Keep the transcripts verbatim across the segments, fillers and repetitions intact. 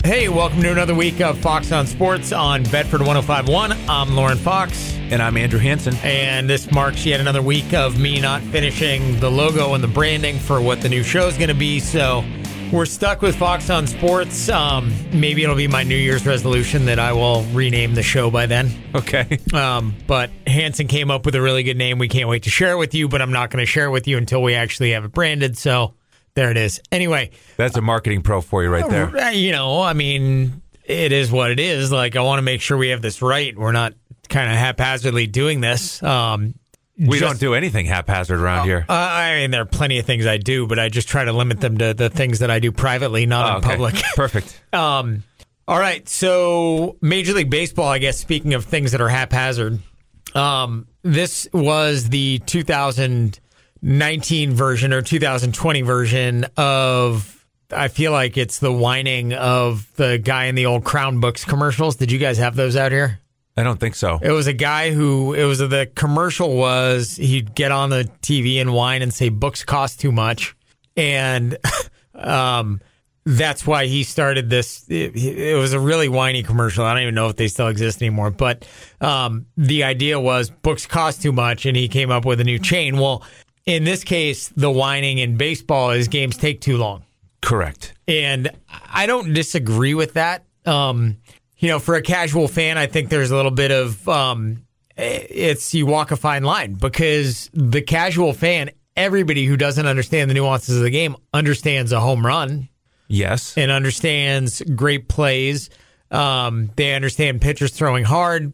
Hey, welcome to another week of Fox on Sports on Bedford one oh five point one. I'm Lauren Fox. And I'm Andrew Hansen. And this marks yet another week of me not finishing the logo and the branding for what the new show is going to be. So we're stuck with Fox on Sports. Um, maybe it'll be my New Year's resolution that I will rename the show by then. Okay. Um, but Hansen came up with a really good name. We can't wait to share it with you, but I'm not going to share it with you until we actually have it branded. So there it is. Anyway. That's a marketing pro for you right there. You know, I mean, it is what it is. Like, I want to make sure we have this right. We're not kind of haphazardly doing this. Um, we just, don't do anything haphazard around uh, here. Uh, I mean, there are plenty of things I do, but I just try to limit them to the things that I do privately, not oh, in okay. public. Perfect. um, all right. So Major League Baseball, I guess, speaking of things that are haphazard, um, this was the two thousand nineteen version or two thousand twenty version of, I feel like it's the whining of the guy in the old Crown Books commercials. Did you guys have those out here? I don't think so. It was a guy who, it was, the commercial was, he'd get on the T V and whine and say books cost too much. And um, that's why he started this. It, it was a really whiny commercial. I don't even know if they still exist anymore. But um, the idea was books cost too much, and he came up with a new chain. Well, in this case, the whining in baseball is games take too long. Correct. And I don't disagree with that. Um, you know, for a casual fan, I think there's a little bit of, um, it's, you walk a fine line, because the casual fan, everybody who doesn't understand the nuances of the game understands a home run. Yes. And understands great plays. Um, they understand pitchers throwing hard.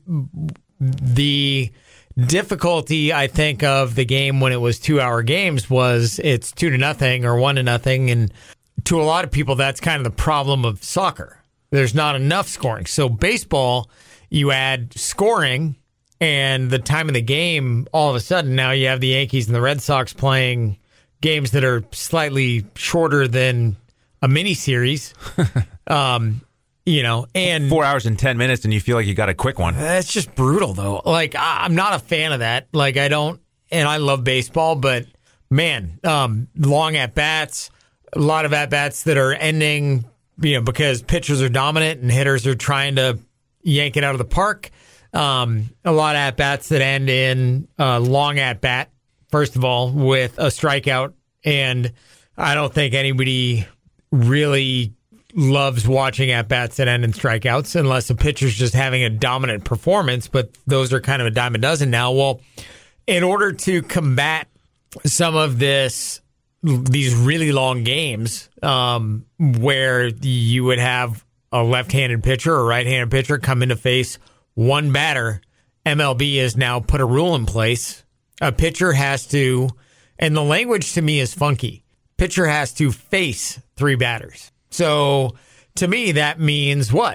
The difficulty, I think, of the game when it was two-hour games was it's two to nothing or one to nothing, and to a lot of people, that's kind of the problem of soccer. There's not enough scoring. So baseball, you add scoring, and the time of the game, all of a sudden, now you have the Yankees and the Red Sox playing games that are slightly shorter than a mini series. um, You know, and four hours and ten minutes, and you feel like you got a quick one. That's just brutal, though. Like, I'm not a fan of that. Like, I don't, and I love baseball, but man, um, long at bats, a lot of at bats that are ending, you know, because pitchers are dominant and hitters are trying to yank it out of the park. Um, a lot of at bats that end in uh, long at bat, first of all, with a strikeout, and I don't think anybody really loves watching at-bats that end in strikeouts unless the pitcher's just having a dominant performance, but those are kind of a dime a dozen now. Well, in order to combat some of this, these really long games um, where you would have a left-handed pitcher or right-handed pitcher come in to face one batter, M L B has now put a rule in place. A pitcher has to, and the language to me is funky, pitcher has to face three batters. So to me, that means what?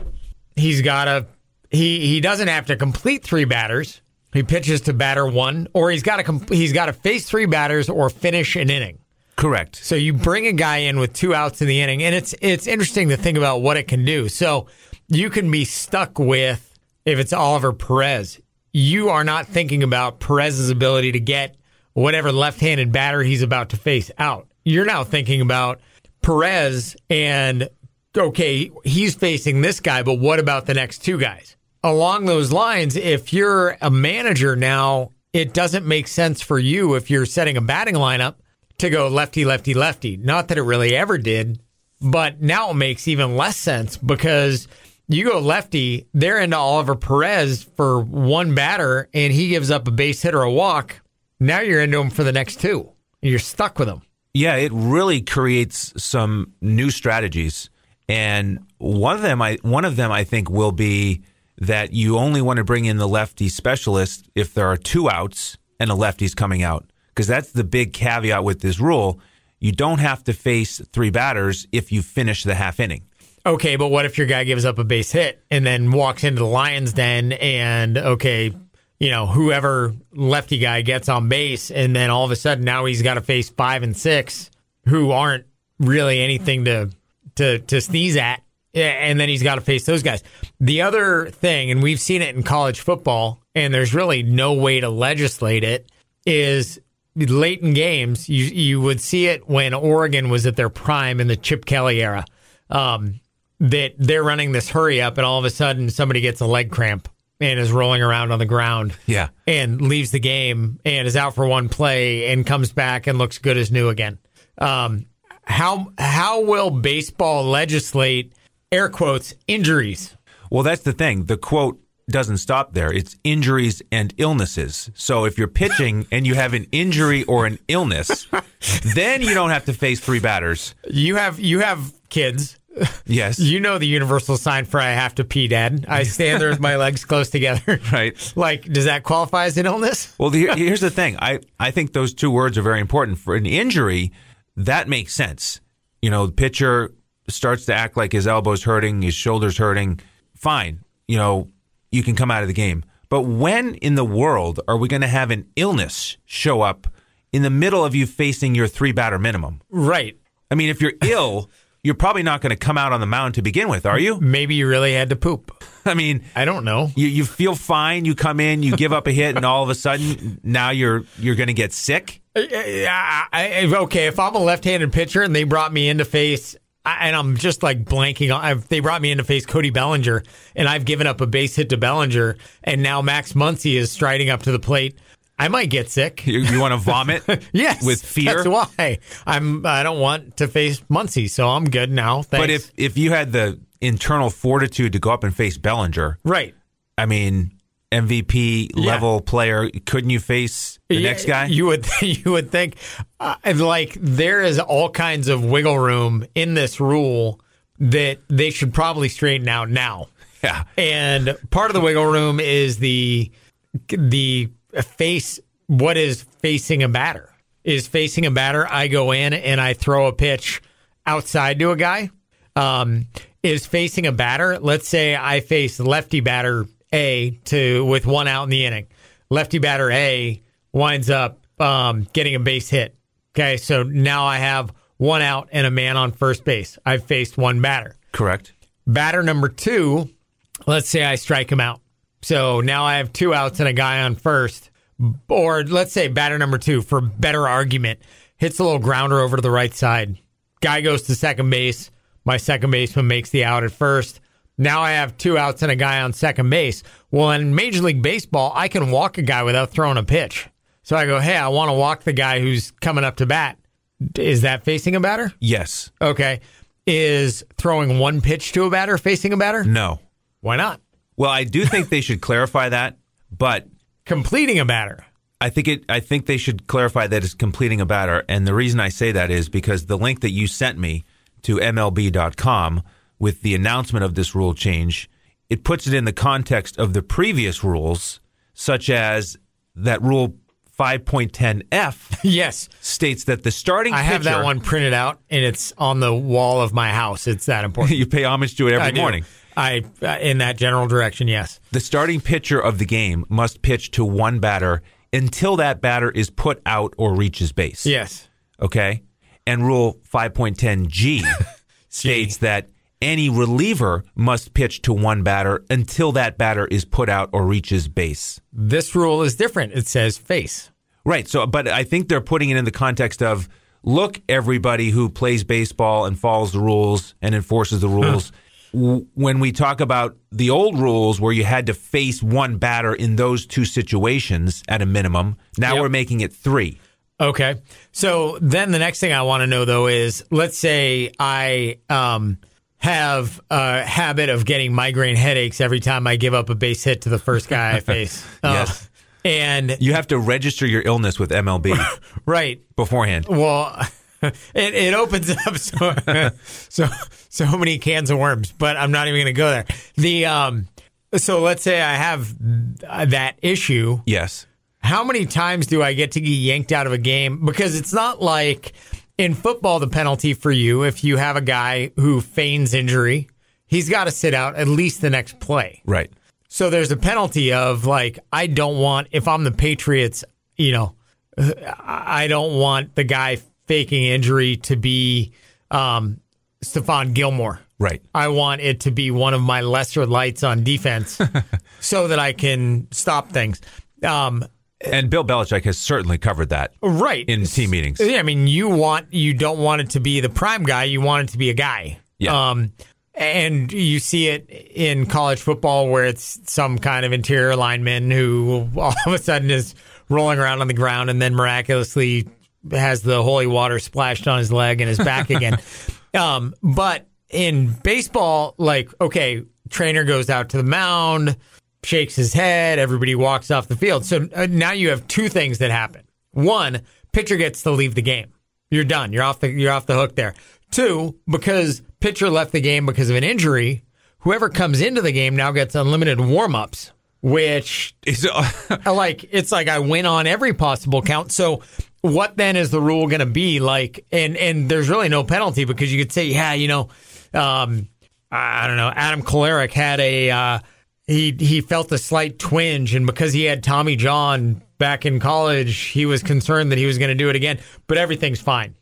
He's got to, he, he doesn't have to complete three batters. He pitches to batter one, or he's got to, he's got to face three batters or finish an inning. Correct. So you bring a guy in with two outs in the inning, and it's, it's interesting to think about what it can do. So you can be stuck with, if it's Oliver Perez, you are not thinking about Perez's ability to get whatever left-handed batter he's about to face out. You're now thinking about Perez and, okay, he's facing this guy, but what about the next two guys? Along those lines, if you're a manager now, it doesn't make sense for you if you're setting a batting lineup to go lefty, lefty, lefty. Not that it really ever did, but now it makes even less sense because you go lefty, they're into Oliver Perez for one batter, and he gives up a base hit or a walk. Now you're into him for the next two. You're stuck with him. Yeah, it really creates some new strategies, and one of them, I one of them, I think, will be that you only want to bring in the lefty specialist if there are two outs and a lefty's coming out, because that's the big caveat with this rule. You don't have to face three batters if you finish the half inning. Okay, but what if your guy gives up a base hit and then walks into the lion's den and, okay, you know, whoever lefty guy gets on base, and then all of a sudden now he's got to face five and six who aren't really anything to to to sneeze at, and then he's got to face those guys. The other thing, and we've seen it in college football, and there's really no way to legislate it, is late in games, you you would see it when Oregon was at their prime in the Chip Kelly era. Um, that they're running this hurry up and all of a sudden somebody gets a leg cramp and is rolling around on the ground Yeah. and leaves the game and is out for one play and comes back and looks good as new again. Um, how how will baseball legislate, air quotes, injuries? Well, that's the thing. The quote doesn't stop there. It's injuries and illnesses. So if you're pitching and you have an injury or an illness, then you don't have to face three batters. You have you have kids. Yes. You know the universal sign for I have to pee, Dad. I stand there with my legs close together. Right. Like, does that qualify as an illness? Well, the, here's the thing. I, I think those two words are very important. For an injury, that makes sense. You know, the pitcher starts to act like his elbow's hurting, his shoulder's hurting. Fine. You know, you can come out of the game. But when in the world are we going to have an illness show up in the middle of you facing your three-batter minimum? Right. I mean, if you're ill, you're probably not going to come out on the mound to begin with, are you? Maybe you really had to poop. I mean, I don't know. You you feel fine, you come in, you give up a hit, and all of a sudden now you're you're going to get sick? I, I, okay, if I'm a left-handed pitcher and they brought me in to face, and I'm just like blanking on, I've, they brought me in to face Cody Bellinger, and I've given up a base hit to Bellinger, and now Max Muncy is striding up to the plate, I might get sick. You, you want to vomit? Yes, with fear. That's why I'm. I don't want to face Muncy, so I'm good now. Thanks. But if if you had the internal fortitude to go up and face Bellinger, right? I mean, M V P level yeah. player, couldn't you face the yeah, next guy? You would. You would think, uh, like there is all kinds of wiggle room in this rule that they should probably straighten out now. Yeah, and part of the wiggle room is the the. face what is facing a batter is facing a batter. I go in and I throw a pitch outside to a guy. Um, is facing a batter. Let's say I face lefty batter A to with one out in the inning. Lefty batter A winds up um, getting a base hit. Okay, so now I have one out and a man on first base. I've faced one batter. Correct. Batter number two. Let's say I strike him out. So now I have two outs and a guy on first. Or let's say batter number two, for better argument, hits a little grounder over to the right side. Guy goes to second base. My second baseman makes the out at first. Now I have two outs and a guy on second base. Well, in Major League Baseball, I can walk a guy without throwing a pitch. So I go, hey, I want to walk the guy who's coming up to bat. Is that facing a batter? Yes. Okay. Is throwing one pitch to a batter facing a batter? No. Why not? Well, I do think they should clarify that, but completing a batter. I think it. I think they should clarify that it's completing a batter. And the reason I say that is because the link that you sent me to M L B dot com with the announcement of this rule change, it puts it in the context of the previous rules, such as that rule five point ten F yes. states that the starting I pitcher... have that one printed out, and it's on the wall of my house. It's that important. You pay homage to it every I morning. Do. I uh, in that general direction, yes. The starting pitcher of the game must pitch to one batter until that batter is put out or reaches base. Yes. Okay? And Rule five point ten G states that any reliever must pitch to one batter until that batter is put out or reaches base. This rule is different. It says face. Right. So, but I think they're putting it in the context of, look, everybody who plays baseball and follows the rules and enforces the rules. Huh. When we talk about the old rules where you had to face one batter in those two situations at a minimum, now yep. we're making it three. Okay. So then the next thing I want to know, though, is let's say I um, have a habit of getting migraine headaches every time I give up a base hit to the first guy I face. Yes. Uh, and you have to register your illness with M L B. Right. Beforehand. Well... It, it opens up so, so so many cans of worms, but I'm not even going to go there. The um, so let's say I have that issue. Yes. How many times do I get to get yanked out of a game? Because it's not like in football, the penalty for you, if you have a guy who feigns injury, he's got to sit out at least the next play. Right. So there's a penalty of like, I don't want, if I'm the Patriots, you know, I don't want the guy faking injury to be um, Stephon Gilmore. Right. I want it to be one of my lesser lights on defense so that I can stop things. Um, and Bill Belichick has certainly covered that. Right. In team meetings. Yeah, I mean, you want you don't want it to be the prime guy. You want it to be a guy. Yeah. Um, and you see it in college football where it's some kind of interior lineman who all of a sudden is rolling around on the ground and then miraculously has the holy water splashed on his leg and is back again. Um, but in baseball, like, okay, trainer goes out to the mound, shakes his head, everybody walks off the field. So uh, now you have two things that happen. One, pitcher gets to leave the game. You're done. You're off the you're off the hook there. Two, because pitcher left the game because of an injury, whoever comes into the game now gets unlimited warm-ups, which is like, it's like I win on every possible count. So what then is the rule going to be like? And, and there's really no penalty because you could say, yeah, you know, um, I don't know, Adam Kolarek had a, uh, he, he felt a slight twinge, and because he had Tommy John back in college, he was concerned that he was going to do it again, but everything's fine.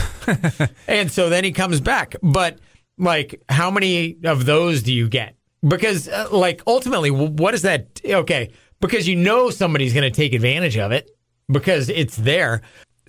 And so then he comes back. But like, how many of those do you get? Because uh, like, ultimately, what is that? Okay. Because you know somebody's going to take advantage of it because it's there.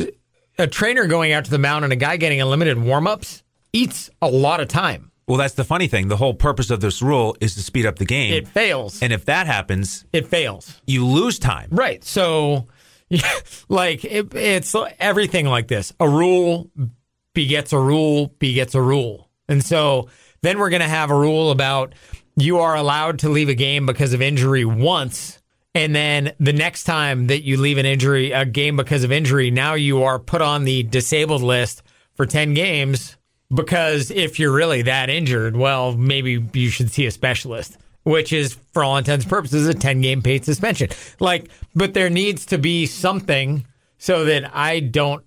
A trainer going out to the mound and a guy getting unlimited warm-ups eats a lot of time. Well, that's the funny thing. The whole purpose of this rule is to speed up the game. It fails. And if that happens, it fails. You lose time. Right. So, yeah, like, it, it's everything like this. A rule begets a rule begets a rule. And so then we're going to have a rule about you are allowed to leave a game because of injury once. And then the next time that you leave an injury, a game because of injury, now you are put on the disabled list for ten games. Because if you're really that injured, well, maybe you should see a specialist, which is, for all intents and purposes, a ten-game paid suspension. Like, but there needs to be something so that I don't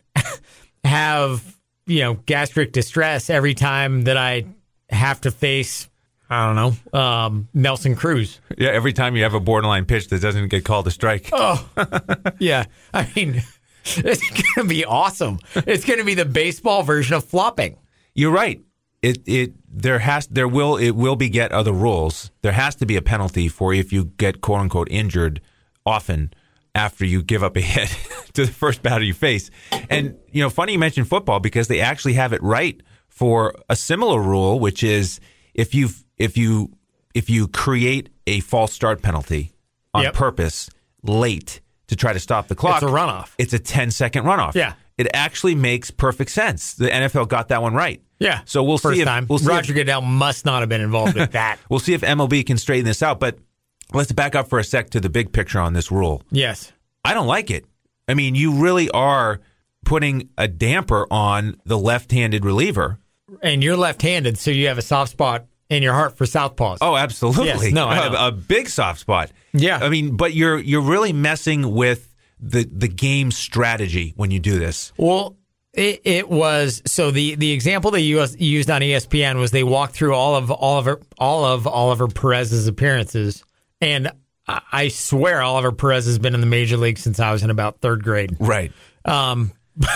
have, you know, gastric distress every time that I have to face, I don't know, um, Nelson Cruz. Yeah, every time you have a borderline pitch that doesn't get called a strike. Oh, yeah. I mean, it's going to be awesome. It's going to be the baseball version of flopping. You're right. It it there has there will it will beget other rules. There has to be a penalty for if you get quote unquote injured often after you give up a hit to the first batter you face. And you know, funny you mentioned football because they actually have it right for a similar rule, which is if you if you if you create a false start penalty on yep. purpose late to try to stop the clock, it's a runoff. It's a ten second runoff. Yeah. It actually makes perfect sense. The N F L got that one right. Yeah. So we'll First see if time. We'll see Roger if, Goodell must not have been involved with that. We'll see if M L B can straighten this out. But let's back up for a sec to the big picture on this rule. Yes. I don't like it. I mean, you really are putting a damper on the left-handed reliever. And you're left-handed, so you have a soft spot in your heart for southpaws. Oh, absolutely. Yes. No, I know. a, a big soft spot. Yeah. I mean, but you're you're really messing with the the game strategy when you do this. Well, It, it was so the, the example they used, used on E S P N was they walked through all of Oliver all of Oliver Perez's appearances, and I, I swear Oliver Perez has been in the major league since I was in about third grade. Right. Um,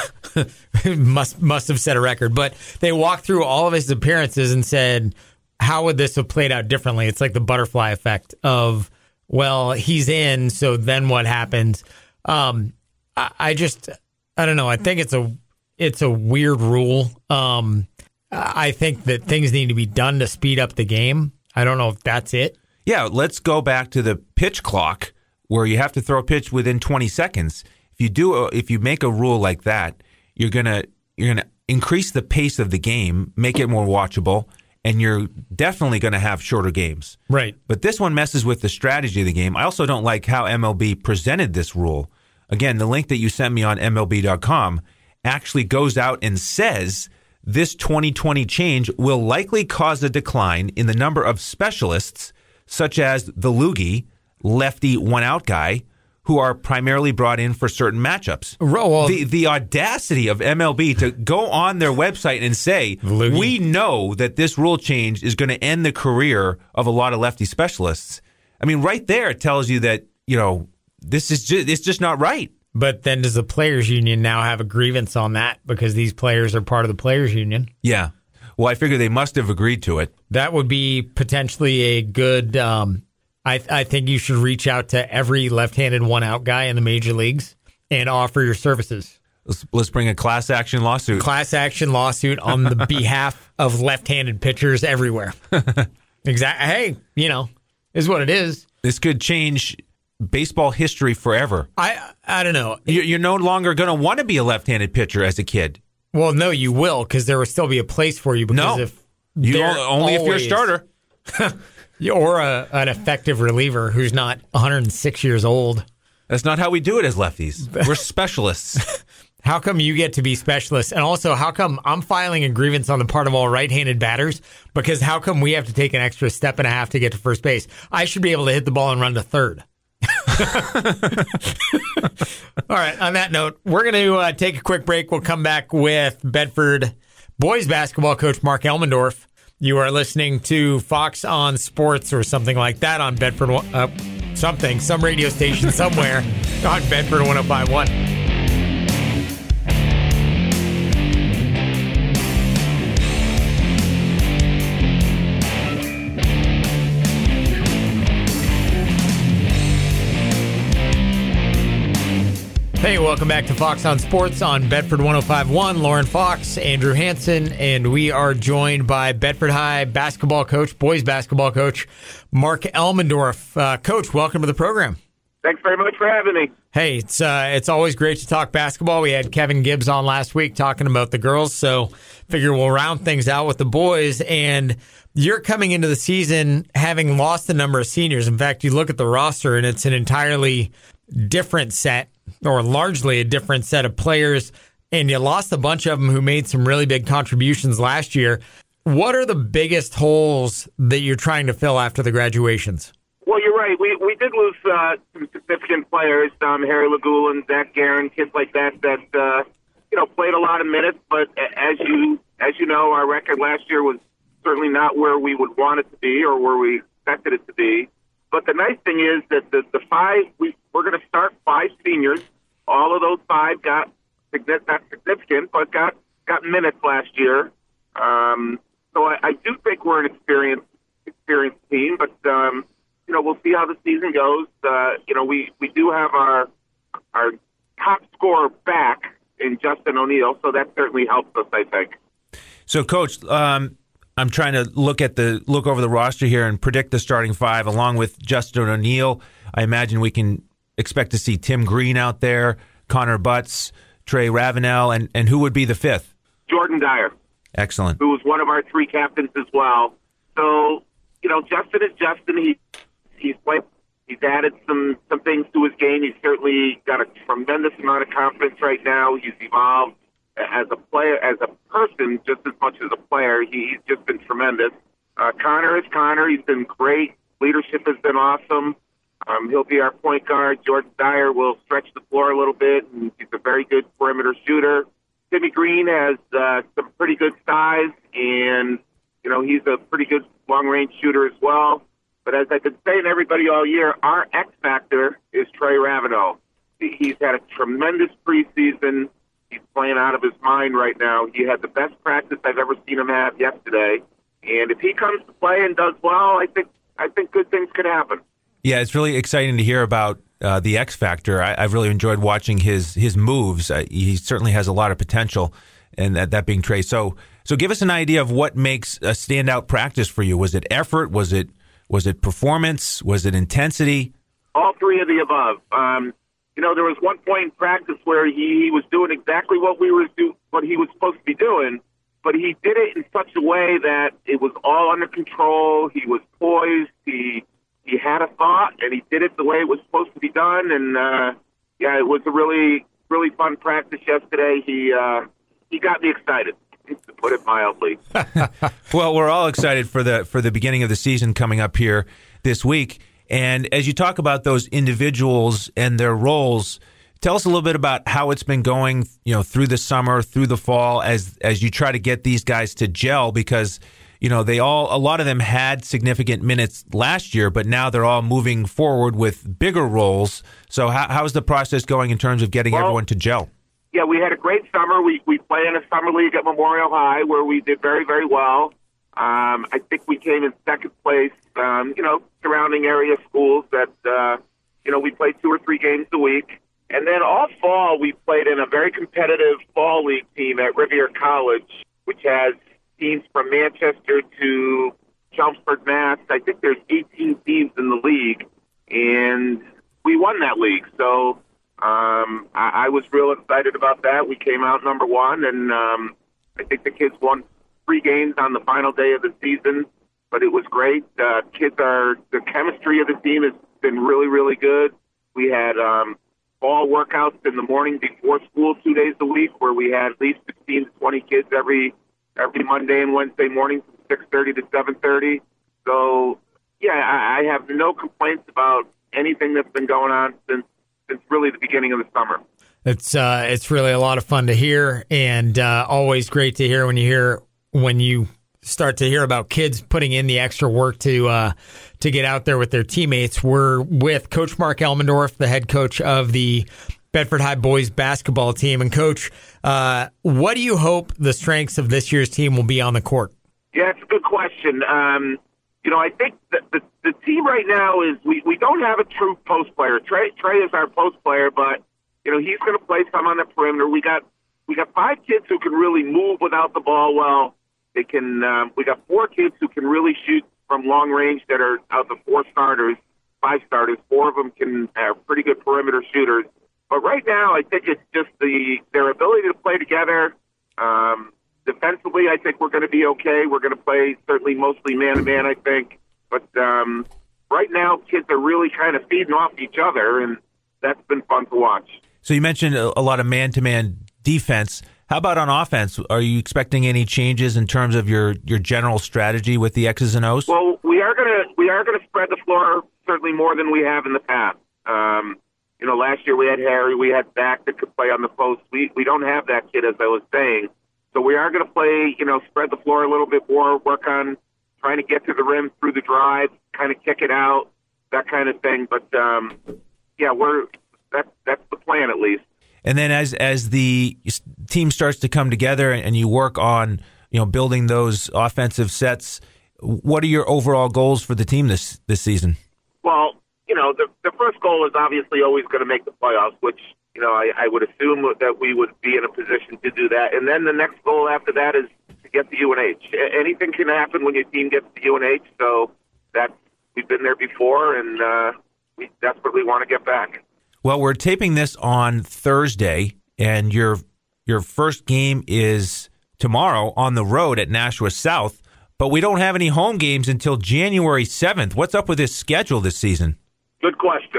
must must have set a record, but they walked through all of his appearances and said, "How would this have played out differently?" It's like the butterfly effect of, well, he's in, so then what happens? Um, I, I just I don't know. I think it's a It's a weird rule. Um, I think that things need to be done to speed up the game. I don't know if that's it. Yeah, let's go back to the pitch clock where you have to throw a pitch within twenty seconds. If you do, a, if you make a rule like that, you're gonna you're gonna increase the pace of the game, make it more watchable, and you're definitely gonna have shorter games. Right. But this one messes with the strategy of the game. I also don't like how M L B presented this rule. Again, the link that you sent me on M L B dot com actually goes out and says this twenty twenty change will likely cause a decline in the number of specialists, such as the loogie, lefty one-out guy, who are primarily brought in for certain matchups. Well, the the audacity of M L B to go on their website and say, we know that this rule change is going to end the career of a lot of lefty specialists. I mean, right there it tells you that, you know, this is just, it's just not right. But then does the players union now have a grievance on that because these players are part of the players union? Yeah. Well, I figure they must have agreed to it. That would be potentially a good, um, I, I think you should reach out to every left-handed one-out guy in the major leagues and offer your services. Let's, let's bring a class action lawsuit. Class action lawsuit on the behalf of left-handed pitchers everywhere. Exactly. Hey, you know, is what it is. This could change baseball history forever. I I don't know. You're, you're no longer going to want to be a left-handed pitcher as a kid. Well, no, you will, because there will still be a place for you. Because no, if you only if you're a starter. Or a, an effective reliever who's not one hundred six years old. That's not how we do it as lefties. We're specialists. How come you get to be specialists? And also, how come I'm filing a grievance on the part of all right-handed batters? Because how come we have to take an extra step and a half to get to first base? I should be able to hit the ball and run to third. All right, on that note, we're going to uh, take a quick break. We'll come back with Bedford boys basketball coach Mark Elmendorf. You are listening to Fox on Sports or something like that on Bedford, uh, something, some radio station somewhere on Bedford one oh five point one. Hey, welcome back to Fox on Sports on Bedford one oh five point one. Lauren Fox, Andrew Hansen, and we are joined by Bedford High basketball coach, boys basketball coach, Mark Elmendorf. Uh, coach, welcome to the program. Thanks very much for having me. Hey, it's uh, it's always great to talk basketball. We had Kevin Gibbs on last week talking about the girls, so figure we'll round things out with the boys. And you're coming into the season having lost a number of seniors. In fact, you look at the roster, and it's an entirely different set, or largely a different set of players, and you lost a bunch of them who made some really big contributions last year. What are the biggest holes that you're trying to fill after the graduations? Well, you're right. We we did lose uh, some significant players, um, Harry Lagulin, Zach Guerin, kids like that that uh, you know played a lot of minutes. But as you as you know, our record last year was certainly not where we would want it to be or where we expected it to be. But the nice thing is that the, the five, we, we're going to start five seniors. All of those five got, not significant, but got, got minutes last year. Um, so I, I do think we're an experienced, experienced team, but, um, you know, we'll see how the season goes. Uh, you know, we, we do have our, our top scorer back in Justin O'Neill, so that certainly helps us, I think. So, Coach, um, I'm trying to look at the look over the roster here and predict the starting five, along with Justin O'Neill. I imagine we can expect to see Tim Green out there, Connor Butts, Trey Ravenel, and, and who would be the fifth? Jordan Dyer. Excellent. Who was one of our three captains as well. So, you know, Justin is Justin. He he's played, he's added some some things to his game. He's certainly got a tremendous amount of confidence right now. He's evolved as a player, as a person, just as much as a player. He, he's just been tremendous. Uh, Connor is Connor. He's been great. Leadership has been awesome. Um, he'll be our point guard. Jordan Dyer will stretch the floor a little bit, and he's a very good perimeter shooter. Timmy Green has uh, some pretty good size, and, you know, he's a pretty good long-range shooter as well. But as I've been saying to everybody all year, our X factor is Trey Ravenel. He's had a tremendous preseason. He's playing out of his mind right now. He had the best practice I've ever seen him have yesterday. And if he comes to play and does well, I think I think good things could happen. Yeah, it's really exciting to hear about uh, the X Factor. I, I've really enjoyed watching his his moves. Uh, he certainly has a lot of potential, and that, that being Trey. So, so give us an idea of what makes a standout practice for you. Was it effort? Was it was it performance? Was it intensity? All three of the above. Um, You know, there was one point in practice where he, he was doing exactly what we were do, what he was supposed to be doing, but he did it in such a way that it was all under control. He was poised. He he had a thought, and he did it the way it was supposed to be done. And uh, yeah, it was a really really fun practice yesterday. He uh, he got me excited, to put it mildly. Well, we're all excited for the for the beginning of the season coming up here this week. And as you talk about those individuals and their roles, tell us a little bit about how it's been going, you know, through the summer, through the fall, as as you try to get these guys to gel, because, you know, they all, a lot of them had significant minutes last year, but now they're all moving forward with bigger roles. So how, how's the process going in terms of getting well, everyone to gel? Yeah, we had a great summer. We we play in a summer league at Memorial High where we did very, very well. Um, I think we came in second place, um, you know, surrounding area schools that, uh, you know, we play two or three games a week. And then all fall, we played in a very competitive fall league team at Rivier College, which has teams from Manchester to Chelmsford, Mass. I think there's eighteen teams in the league, and we won that league. So um, I, I was real excited about that. We came out number one, and um, I think the kids won three games on the final day of the season, but it was great. Uh, kids are, the chemistry of the team has been really, really good. We had um, fall workouts in the morning before school two days a week where we had at least fifteen to twenty kids every every Monday and Wednesday morning from six thirty to seven thirty. So, yeah, I, I have no complaints about anything that's been going on since since really the beginning of the summer. It's uh, it's really a lot of fun to hear, and uh, always great to hear when you hear when you start to hear about kids putting in the extra work to uh, to get out there with their teammates. We're with Coach Mark Elmendorf, the head coach of the Bedford High boys basketball team. And Coach, uh, what do you hope the strengths of this year's team will be on the court? Yeah, it's a good question. Um, you know, I think that the, the team right now is we, we don't have a true post player. Trey Trey is our post player, but you know he's going to play some on the perimeter. We got we got five kids who can really move without the ball well. They can. Um, we got four kids who can really shoot from long range. That are out the four starters, five starters. Four of them can have pretty good perimeter shooters. But right now, I think it's just the their ability to play together. Um, defensively, I think we're going to be okay. We're going to play certainly mostly man to man. I think, but um, right now, kids are really kind of feeding off each other, and that's been fun to watch. So you mentioned a, a lot of man to man defense. How about on offense? Are you expecting any changes in terms of your, your general strategy with the X's and O's? Well, we are gonna we are gonna spread the floor certainly more than we have in the past. Um, you know, last year we had Harry, we had Zach that could play on the post. We we don't have that kid, as I was saying. So we are gonna play, you know, spread the floor a little bit more, work on trying to get to the rim through the drive, kind of kick it out, that kind of thing. But um, yeah, we're that's that's the plan at least. And then as as the team starts to come together and you work on, you know, building those offensive sets, what are your overall goals for the team this this season? Well, you know, the the first goal is obviously always going to make the playoffs, which, you know, I, I would assume that we would be in a position to do that. And then the next goal after that is to get to U N H. Anything can happen when your team gets to U N H, so that's, we've been there before, and uh, we desperately want to get back. Well, we're taping this on Thursday, and your your first game is tomorrow on the road at Nashua South, but we don't have any home games until January seventh. What's up with this schedule this season? Good question.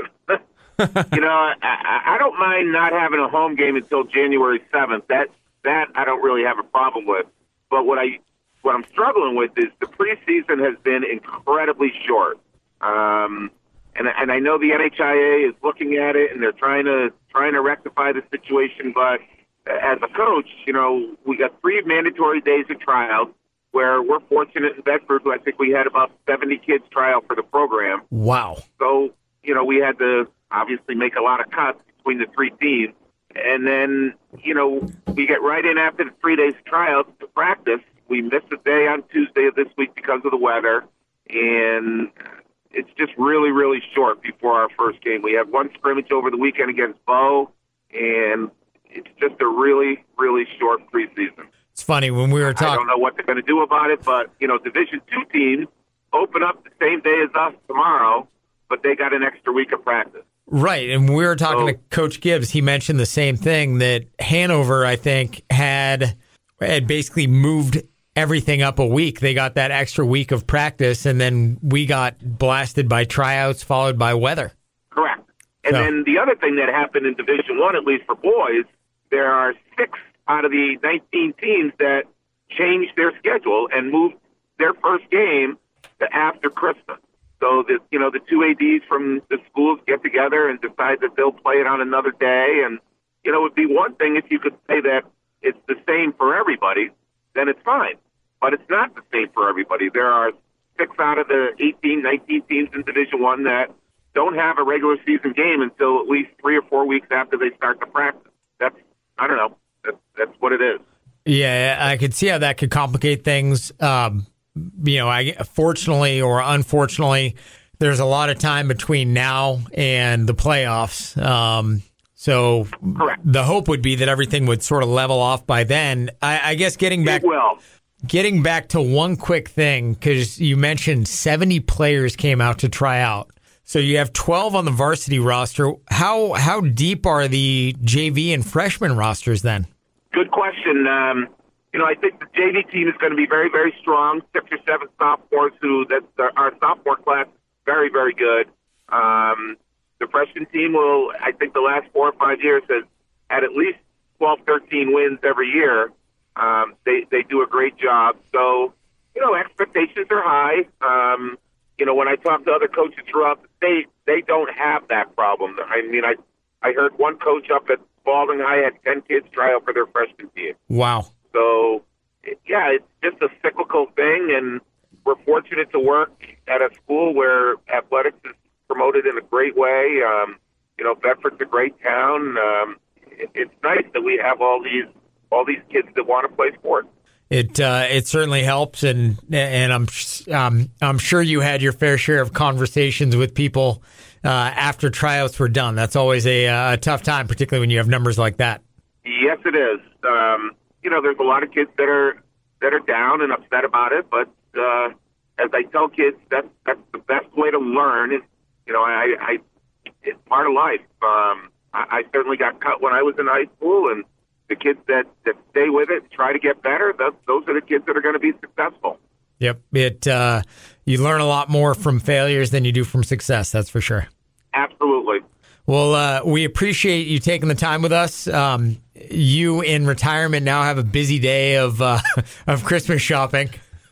you know, I, I don't mind not having a home game until January seventh. That that I don't really have a problem with. But what I what I'm struggling with is the preseason has been incredibly short. Um, And, and I know the N H I A is looking at it, and they're trying to trying to rectify the situation. But as a coach, you know, we got three mandatory days of tryout, where we're fortunate in Bedford, who I think we had about seventy kids try out for the program. Wow. So, you know, we had to obviously make a lot of cuts between the three teams. And then, you know, we get right in after the three days of tryouts to practice. We missed a day on Tuesday of this week because of the weather. And it's just really, really short before our first game. We have one scrimmage over the weekend against Bow, and it's just a really, really short preseason. It's funny when we were talking. I don't know what they're going to do about it, but, you know, Division two teams open up the same day as us tomorrow, but they got an extra week of practice. Right, and we were talking so, to Coach Gibbs. He mentioned the same thing, that Hanover, I think, had had basically moved everything up a week. They got that extra week of practice, and then we got blasted by tryouts followed by weather. Correct. And so. Then the other thing that happened in Division One, at least for boys, there are six out of the nineteen teams that changed their schedule and moved their first game to after Christmas. So the you know the two A Ds from the schools get together and decide that they'll play it on another day. And you know, it would be one thing if you could say that it's the same for everybody, then it's fine. But it's not the same for everybody. There are six out of the eighteen, nineteen teams in Division One that don't have a regular season game until at least three or four weeks after they start to practice. That's, I don't know, that's, that's what it is. Yeah, I could see how that could complicate things. Um, you know, I, fortunately or unfortunately, there's a lot of time between now and the playoffs. Um, So Correct. the hope would be that everything would sort of level off by then. I, I guess getting back, It will. getting back to one quick thing, because you mentioned seventy players came out to try out. So you have twelve on the varsity roster. How how deep are the J V and freshman rosters then? Good question. Um, you know, I think the J V team is going to be very, very strong. Six or seven sophomores who that our sophomore class is very, very good. Um, the freshman team will, I think, the last four or five years has had at least twelve, thirteen wins every year. Um, they they do a great job. So, you know, expectations are high. Um, you know, when I talk to other coaches throughout the state, they don't have that problem. I mean, I I heard one coach up at Spalding High had ten kids try out for their freshman team. Wow. So, yeah, it's just a cyclical thing, and we're fortunate to work at a school where athletics is promoted in a great way. Um, you know, Bedford's a great town. Um, it, it's nice that we have all these all these kids that want to play sports. It uh, it certainly helps, and and I'm um, I'm sure you had your fair share of conversations with people uh, after tryouts were done. That's always a, a tough time, particularly when you have numbers like that. Yes, it is. Um, you know, there's a lot of kids that are that are down and upset about it, but uh, as I tell kids, that's that's the best way to learn. Is you know, I, I it's part of life. Um, I, I certainly got cut when I was in high school, and the kids that, that stay with it, try to get better, those, those are the kids that are going to be successful. Yep. It uh, you learn a lot more from failures than you do from success, that's for sure. Absolutely. Well, uh, we appreciate you taking the time with us. Um, you in retirement now have a busy day of uh, of Christmas shopping.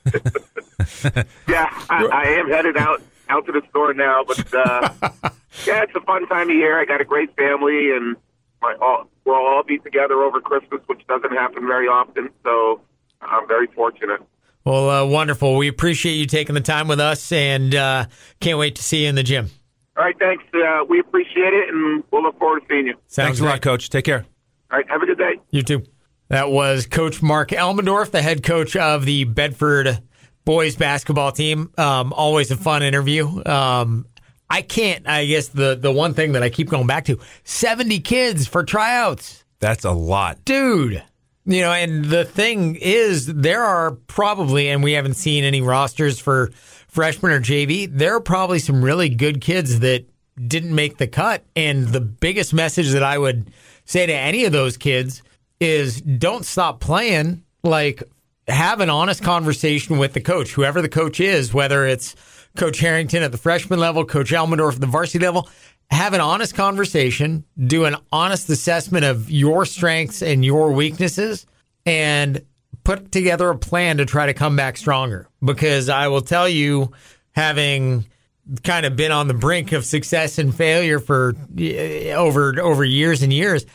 Yeah, I, I am headed out, out to the store now, but uh, yeah, it's a fun time of year. I got a great family, and my all, we'll all be together over Christmas, which doesn't happen very often, so I'm very fortunate. Well, uh, wonderful. We appreciate you taking the time with us, and uh, can't wait to see you in the gym. All right, thanks. Uh, we appreciate it, and we'll look forward to seeing you. Sounds Thanks a great. lot, Coach. Take care. All right, have a good day. You too. That was Coach Mark Elmendorf, the head coach of the Bedford boys basketball team. Um, always a fun interview. Um, I can't, I guess the, the one thing that I keep going back to, seventy kids for tryouts. That's a lot. Dude. You know, and the thing is, there are probably, and we haven't seen any rosters for freshman or J V, there are probably some really good kids that didn't make the cut. And the biggest message that I would say to any of those kids is don't stop playing. Like, have an honest conversation with the coach, whoever the coach is, whether it's Coach Harrington at the freshman level, Coach Elmendorf at the varsity level. Have an honest conversation, do an honest assessment of your strengths and your weaknesses, and put together a plan to try to come back stronger. Because I will tell you, having kind of been on the brink of success and failure for over over years and years,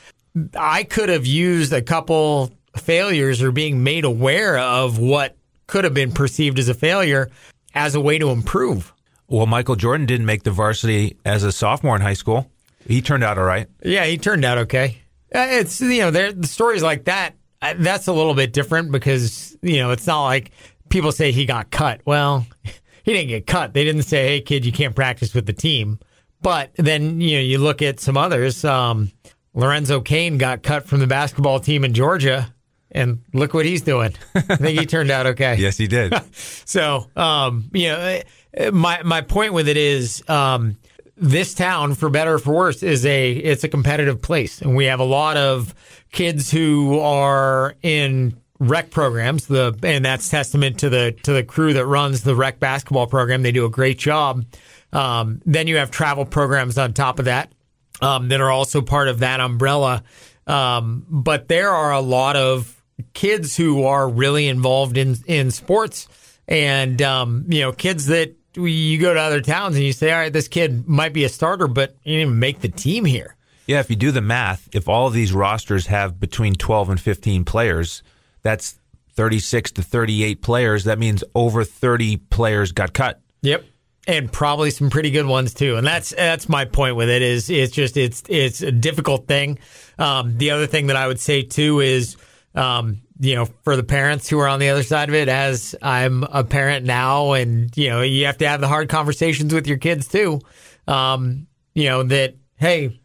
I could have used a couple failures or being made aware of what could have been perceived as a failure as a way to improve. Well, Michael Jordan didn't make the varsity as a sophomore in high school. He turned out all right. Yeah, he turned out okay. Uh, It's, you know, there the stories like that, uh, that's a little bit different because, you know, it's not like people say he got cut. Well, he didn't get cut. They didn't say, hey, kid, you can't practice with the team. But then, you know, you look at some others. Um, Lorenzo Kane got cut from the basketball team in Georgia, and look what he's doing. I think he turned out okay. Yes, he did. So, um, you know, my my point with it is um, this town, for better or for worse, is a it's a competitive place, and we have a lot of kids who are in rec programs. The and that's testament to the to the crew that runs the rec basketball program. They do a great job. Um, then you have travel programs on top of that um, that are also part of that umbrella. Um, but there are a lot of kids who are really involved in, in sports, and, um, you know, kids that you go to other towns and you say, all right, this kid might be a starter, but he didn't even make the team here. Yeah, if you do the math, if all of these rosters have between twelve and fifteen players, that's thirty-six to thirty-eight players. That means over thirty players got cut. Yep. And probably some pretty good ones too. And that's that's my point with it is it's just it's it's a difficult thing. Um, the other thing that I would say too is um, you know, for the parents who are on the other side of it, as I'm a parent now, and you know, you have to have the hard conversations with your kids too. Um, you know, that hey,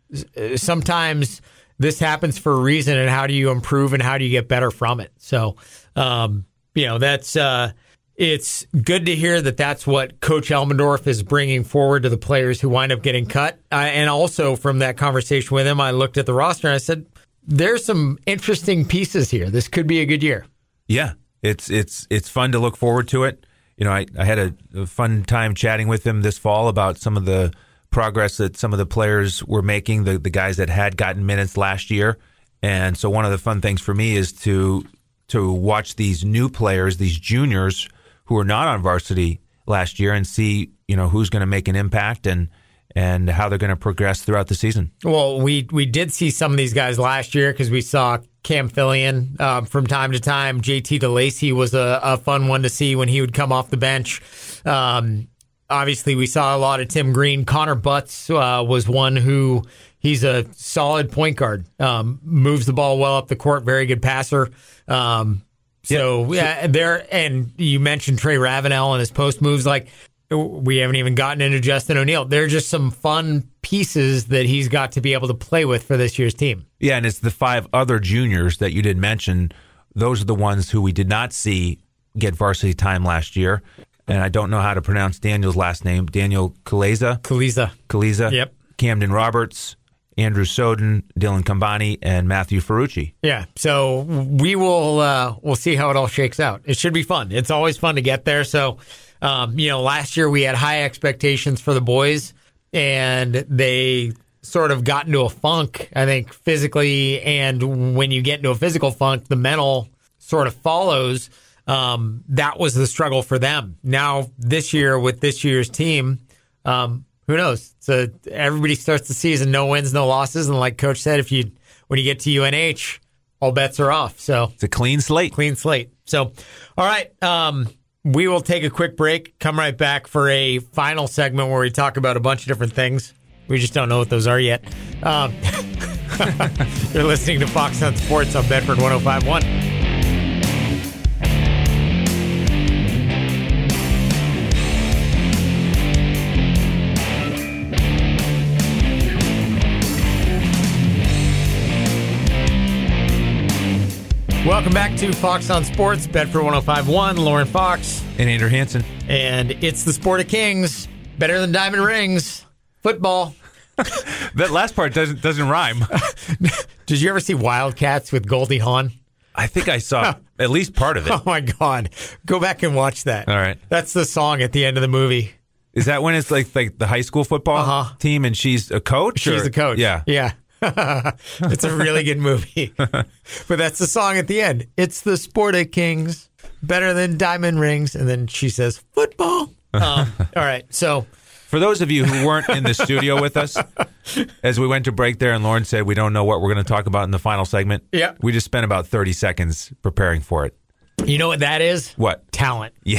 sometimes this happens for a reason, and how do you improve and how do you get better from it? So, um, you know, that's uh, it's good to hear that that's what Coach Elmendorf is bringing forward to the players who wind up getting cut. Uh, and also from that conversation with him, I looked at the roster and I said, there's some interesting pieces here. This could be a good year. Yeah, it's it's it's fun to look forward to it. You know, I, I had a, a fun time chatting with him this fall about some of the progress that some of the players were making, the, the guys that had gotten minutes last year. And so one of the fun things for me is to to watch these new players, these juniors who are not on varsity last year, and see, you know, who's going to make an impact and and how they're going to progress throughout the season. Well, we we did see some of these guys last year because we saw Cam Fillion uh, from time to time. J T DeLacy was a, a fun one to see when he would come off the bench. Um, obviously, we saw a lot of Tim Green. Connor Butts uh, was one who he's a solid point guard. Um, moves the ball well up the court. Very good passer. Um, so yeah, there. And you mentioned Trey Ravenel and his post moves. Like, we haven't even gotten into Justin O'Neill. They're just some fun pieces that he's got to be able to play with for this year's team. Yeah, and it's the five other juniors that you did mention. Those are the ones who we did not see get varsity time last year. And I don't know how to pronounce Daniel's last name. Daniel Kaleza. Kaleza. Kaleza. Yep. Camden Roberts, Andrew Soden, Dylan Kambani, and Matthew Ferrucci. Yeah, so we will uh, we'll see how it all shakes out. It should be fun. It's always fun to get there. So, um, you know, last year we had high expectations for the boys, and they sort of got into a funk, I think, physically. And when you get into a physical funk, the mental sort of follows. Um, that was the struggle for them. Now, this year with this year's team, um, who knows? So everybody starts the season, no wins, no losses. And like Coach said, if you when you get to U N H, all bets are off. So it's a clean slate. Clean slate. So, all right. Um, we will take a quick break, come right back for a final segment where we talk about a bunch of different things. We just don't know what those are yet. Um, you're listening to Fox on Sports on Bedford one oh five point one. Welcome back to Fox on Sports, Bedford one oh five point one, Lauren Fox. And Andrew Hansen. And it's the sport of kings, better than diamond rings, football. That last part doesn't doesn't rhyme. Did you ever see Wildcats with Goldie Hawn? I think I saw at least part of it. Oh, my God. Go back and watch that. All right. That's the song at the end of the movie. Is that when it's like, like the high school football uh-huh. team and she's a coach? She's or? a coach. Yeah. Yeah. It's a really good movie. But that's the song at the end. It's the sport of kings, better than diamond rings. And then she says, football. Um, all right. So for those of you who weren't in the studio with us, as we went to break there and Lauren said we don't know what we're going to talk about in the final segment, yeah. we just spent about thirty seconds preparing for it. You know what that is? What? Talent. Yeah.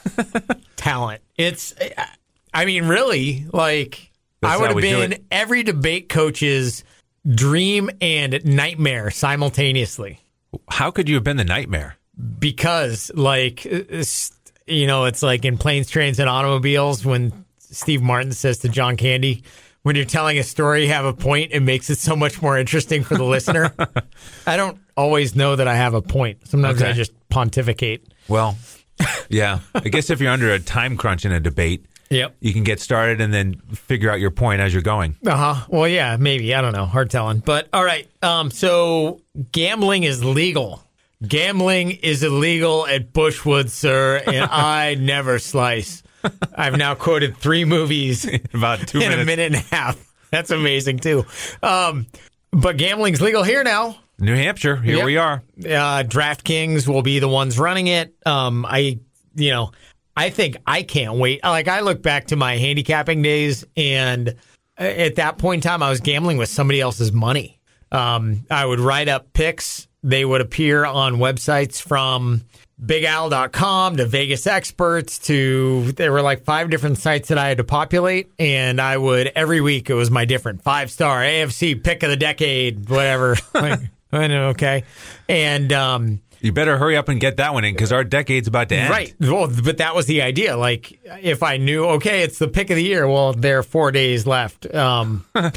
Talent. It's, I mean, really, like, That's I would how have we do been it. every debate coach's dream and nightmare simultaneously. How could you have been the nightmare? Because, like, you know, it's like in Planes, Trains, and Automobiles when Steve Martin says to John Candy, when you're telling a story, have a point, it makes it so much more interesting for the listener. I don't always know that I have a point. Sometimes Okay. I just pontificate. Well, yeah. I guess if you're under a time crunch in a debate, Yep. you can get started and then figure out your point as you're going. Uh-huh. Well, yeah, maybe. I don't know. Hard telling. But, all right. Um, so gambling is legal. Gambling is illegal at Bushwood, sir, and I never slice. I've now quoted three movies In about two in minutes. a minute and a half. That's amazing, too. Um, but gambling's legal here now. New Hampshire, here Yep. we are. Uh, DraftKings will be the ones running it. Um, I, you know, I think I can't wait. Like, I look back to my handicapping days, and at that point in time, I was gambling with somebody else's money. Um, I would write up picks. They would appear on websites from Big Al dot com to Vegas Experts to, there were like five different sites that I had to populate, and I would, every week, it was my different five-star A F C pick of the decade, whatever. Like, I know, okay. And, um, You better hurry up and get that one in because our decade's about to end. right. Well, but that was the idea. Like, if I knew, okay, it's the pick of the year, well, there are four days left. Um,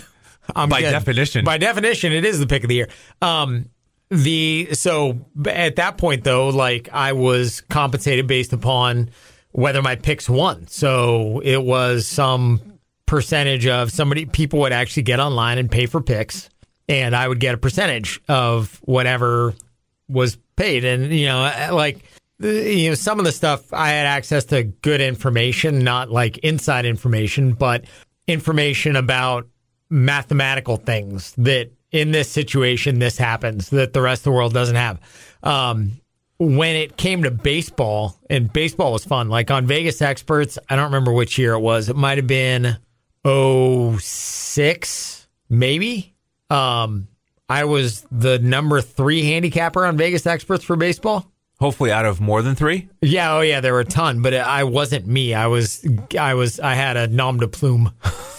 I'm By good. definition. By definition, it is the pick of the year. Um, the so at that point though, like I was compensated based upon whether my picks won. So it was some percentage of somebody. People would actually get online and pay for picks, and I would get a percentage of whatever was paid. And you know, like you know, some of the stuff I had access to good information, not like inside information, but information about mathematical things that in this situation, this happens that the rest of the world doesn't have. Um, when it came to baseball, and baseball was fun, like on Vegas Experts, I don't remember which year it was. It might have been oh six, maybe. Um, I was the number three handicapper on Vegas Experts for baseball. Hopefully out of more than three. Yeah, oh yeah, there were a ton, but I wasn't me. I was, I was, I had a nom de plume.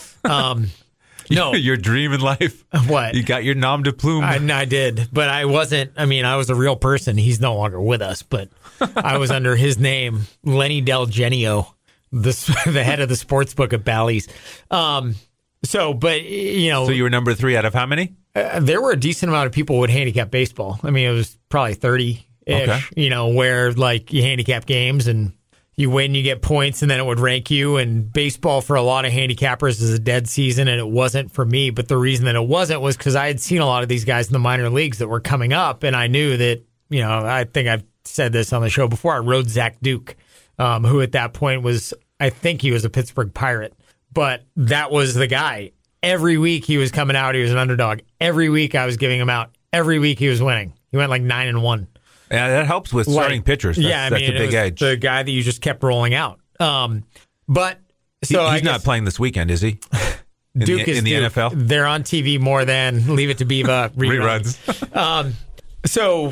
Um, no, Your dream in life. What? You got your nom de plume. I, I did, but I wasn't. I mean, I was a real person. He's no longer with us, but I was under his name, Lenny Del Genio, the the head of the sports book at Bally's. Um, so, but you know, so you were number three out of how many? Uh, there were a decent amount of people who would handicap baseball. I mean, it was probably thirty-ish, Okay. you know, where like you handicap games and you win, you get points, and then it would rank you. And baseball for a lot of handicappers is a dead season, and it wasn't for me. But the reason that it wasn't was because I had seen a lot of these guys in the minor leagues that were coming up, and I knew that, you know, I think I've said this on the show before. I rode Zach Duke, um, who at that point was, I think he was a Pittsburgh Pirate, but that was the guy. Every week he was coming out, he was an underdog. Every week I was giving him out. Every week he was winning. He went like nine and one. Yeah, that helps with starting Like, pitchers. That's, yeah, I that's mean, a big it was edge. the guy that you just kept rolling out. Um, but so He- I he's not guess playing this weekend, is he? In Duke the, is in the Duke. N F L They're on T V more than Leave It to Beaver reruns. reruns. Um, so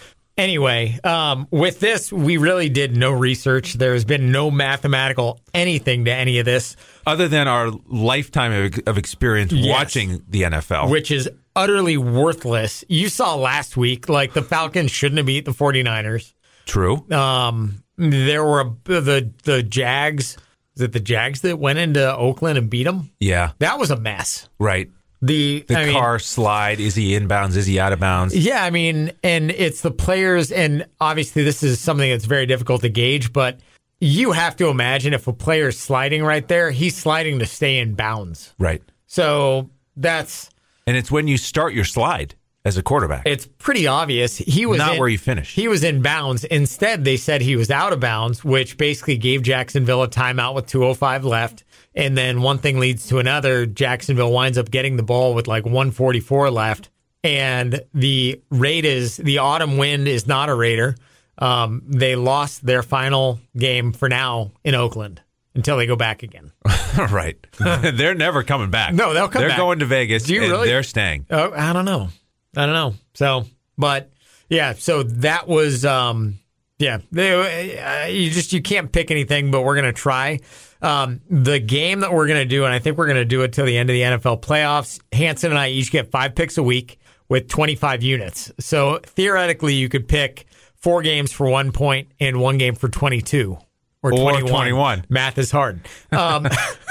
anyway, um, with this, we really did no research. There's been no mathematical anything to any of this, Other than our lifetime of, of experience Yes. watching the N F L. which is utterly worthless. You saw last week, like the Falcons shouldn't have beat the 49ers. True. Um, there were a, the the Jags. Is it the Jags that went into Oakland and beat them? Yeah, That was a mess. right. The The I mean, car slide. Is he inbounds? Is he out of bounds? yeah, I mean, and it's the players, and obviously this is something that's very difficult to gauge, but you have to imagine if a player's sliding right there, he's sliding to stay in bounds. Right. So that's And it's when you start your slide as a quarterback. it's pretty obvious. He was Not in, where you finish. He was in bounds. Instead, they said he was out of bounds, which basically gave Jacksonville a timeout with two oh five left. And then one thing leads to another. Jacksonville winds up getting the ball with like one forty-four left. And the Raiders, the autumn wind is not a Raider. Um, they lost their final game for now in Oakland until they go back again. Right. They're never coming back. No, they'll come They're back. going to Vegas. Do you and really? They're staying. Oh, I don't know. I don't know. So, but yeah, so that was, um, yeah, they, uh, you just, you can't pick anything, but we're going to try. Um, the game that we're going to do, and I think we're going to do it till the end of the N F L playoffs. Hanson and I each get five picks a week with twenty-five units. So theoretically, you could pick four games for one point and one game for twenty-two. Or, Or twenty-one. twenty-one. Math is hard. Um,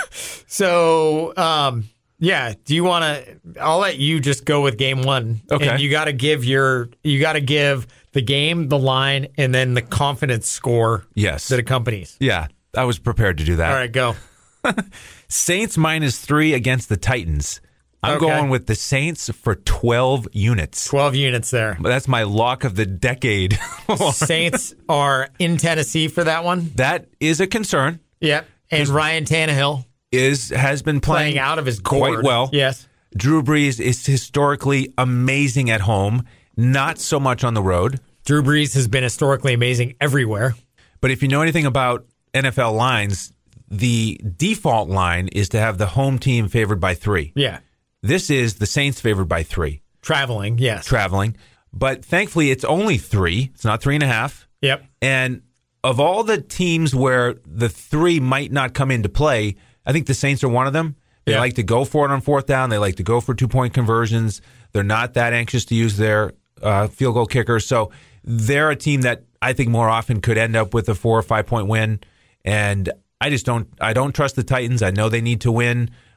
so, um, yeah. Do you want to? I'll let you just go with game one. Okay. And you got to give your. You got to give the game, the line, and then the confidence score. Yes. That accompanies. Yeah. I was prepared to do that. All right, go. Saints minus three against the Titans. I'm Okay. going with the Saints for twelve units. Twelve units there. That's my lock of the decade. Saints are in Tennessee for that one. That is a concern. Yep. And Ryan Tannehill Is has been playing, playing out of his quite gourd. well. Yes. Drew Brees is historically amazing at home, not so much on the road. Drew Brees has been historically amazing everywhere. But if you know anything about N F L lines, the default line is to have the home team favored by three. Yeah. This is the Saints favored by three, Traveling. Yes. traveling. But thankfully, it's only three. It's not three and a half. Yep. And of all the teams where the three might not come into play, I think the Saints are one of them. They Yeah. like to go for it on fourth down. They like to go for two-point conversions. They're not that anxious to use their uh, field goal kickers. So they're a team that I think more often could end up with a four or five-point win. And I just don't I don't trust the Titans. I know they need to win,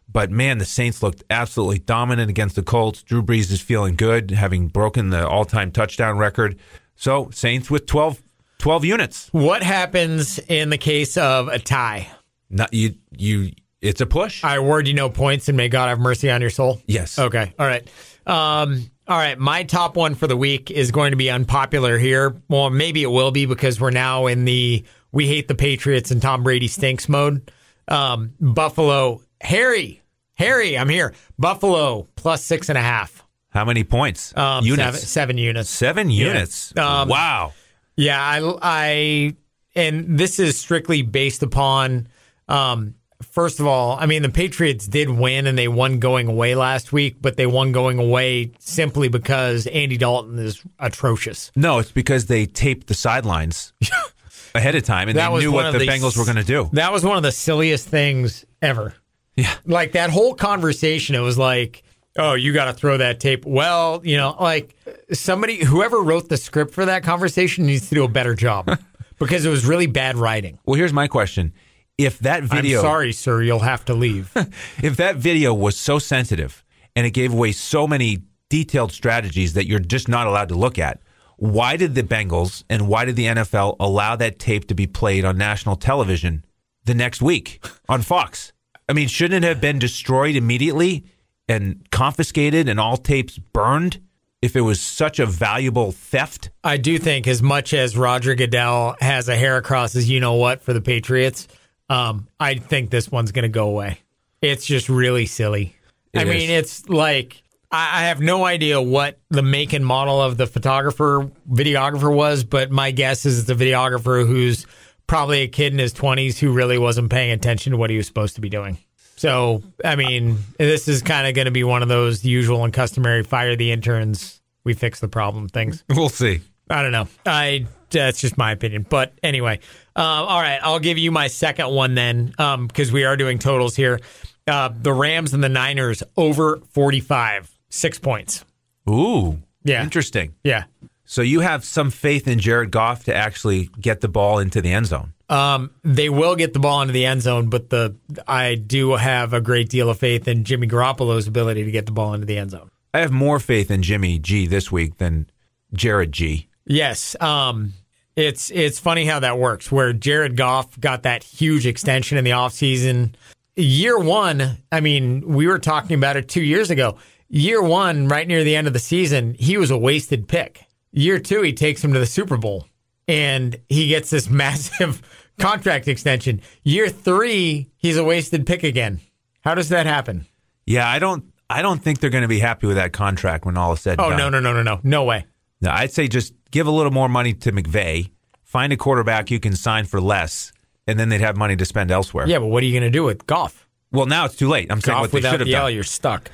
But, man, the Saints looked absolutely dominant against the Colts. Drew Brees is feeling good, having broken the all-time touchdown record. So, Saints with twelve, twelve units. What happens in the case of a tie? Not you. You. It's a push. I award you no points, and may God have mercy on your soul. Yes. Okay. All right. Um, all right. My top one for the week is going to be unpopular here. Well, maybe it will be because we're now in the we hate the Patriots and Tom Brady stinks mode. Um, Buffalo. Harry. Harry, I'm here. Buffalo plus six and a half. How many points? Um, units. Seven, seven units. Seven units. Yeah. Um, wow. Yeah, I, I, and this is strictly based upon, um, first of all, I mean, the Patriots did win and they won going away last week, but they won going away simply because Andy Dalton is atrocious. No, it's because they taped the sidelines ahead of time and That they was knew one what of the the- Bengals were going to do. That was one of the silliest things ever. Yeah. Like that whole conversation, it was like, oh, you got to throw that tape. Well, you know, like somebody, whoever wrote the script for that conversation needs to do a better job because it was really bad writing. Well, here's my question. If that video, I'm sorry, sir, you'll have to leave. if that video was so sensitive and it gave away so many detailed strategies that you're just not allowed to look at, why did the Bengals and why did the N F L allow that tape to be played on national television the next week on Fox? I mean, shouldn't it have been destroyed immediately and confiscated and all tapes burned if it was such a valuable theft? I do think as much as Roger Goodell has a hair across his you-know-what for the Patriots, um, I think this one's going to go away. It's just really silly. It I is. mean, it's like, I, I have no idea what the make and model of the photographer, videographer was, but my guess is it's a videographer who's probably a kid in his twenties who really wasn't paying attention to what he was supposed to be doing. So, I mean, this is kind of going to be one of those usual and customary fire the interns, we fix the problem things. We'll see. I don't know. I That's just my opinion. But anyway, uh, all right, I'll give you my second one then because we are doing totals here. Uh, the Rams and the Niners over forty-five, six points. Ooh, Yeah. interesting. Yeah. So you have some faith in Jared Goff to actually get the ball into the end zone. Um, they will get the ball into the end zone, but the I do have a great deal of faith in Jimmy Garoppolo's ability to get the ball into the end zone. I have more faith in Jimmy G this week than Jared G. Yes. Um, it's it's funny how that works, where Jared Goff got that huge extension in the offseason. Year one, I mean, we were talking about it two years ago. Year one, right near the end of the season, he was a wasted pick. Year two, he takes him to the Super Bowl, and he gets this massive contract extension. Year three, he's a wasted pick again. How does that happen? Yeah, I don't I don't think they're going to be happy with that contract when all is said and Oh, done. no, no, no, no, no. No way. No, I'd say just give a little more money to McVay, find a quarterback you can sign for less, and then they'd have money to spend elsewhere. Yeah, but what are you going to do with Goff? Well, now it's too late. I'm saying Goff what they without should have the L, done. you're stuck.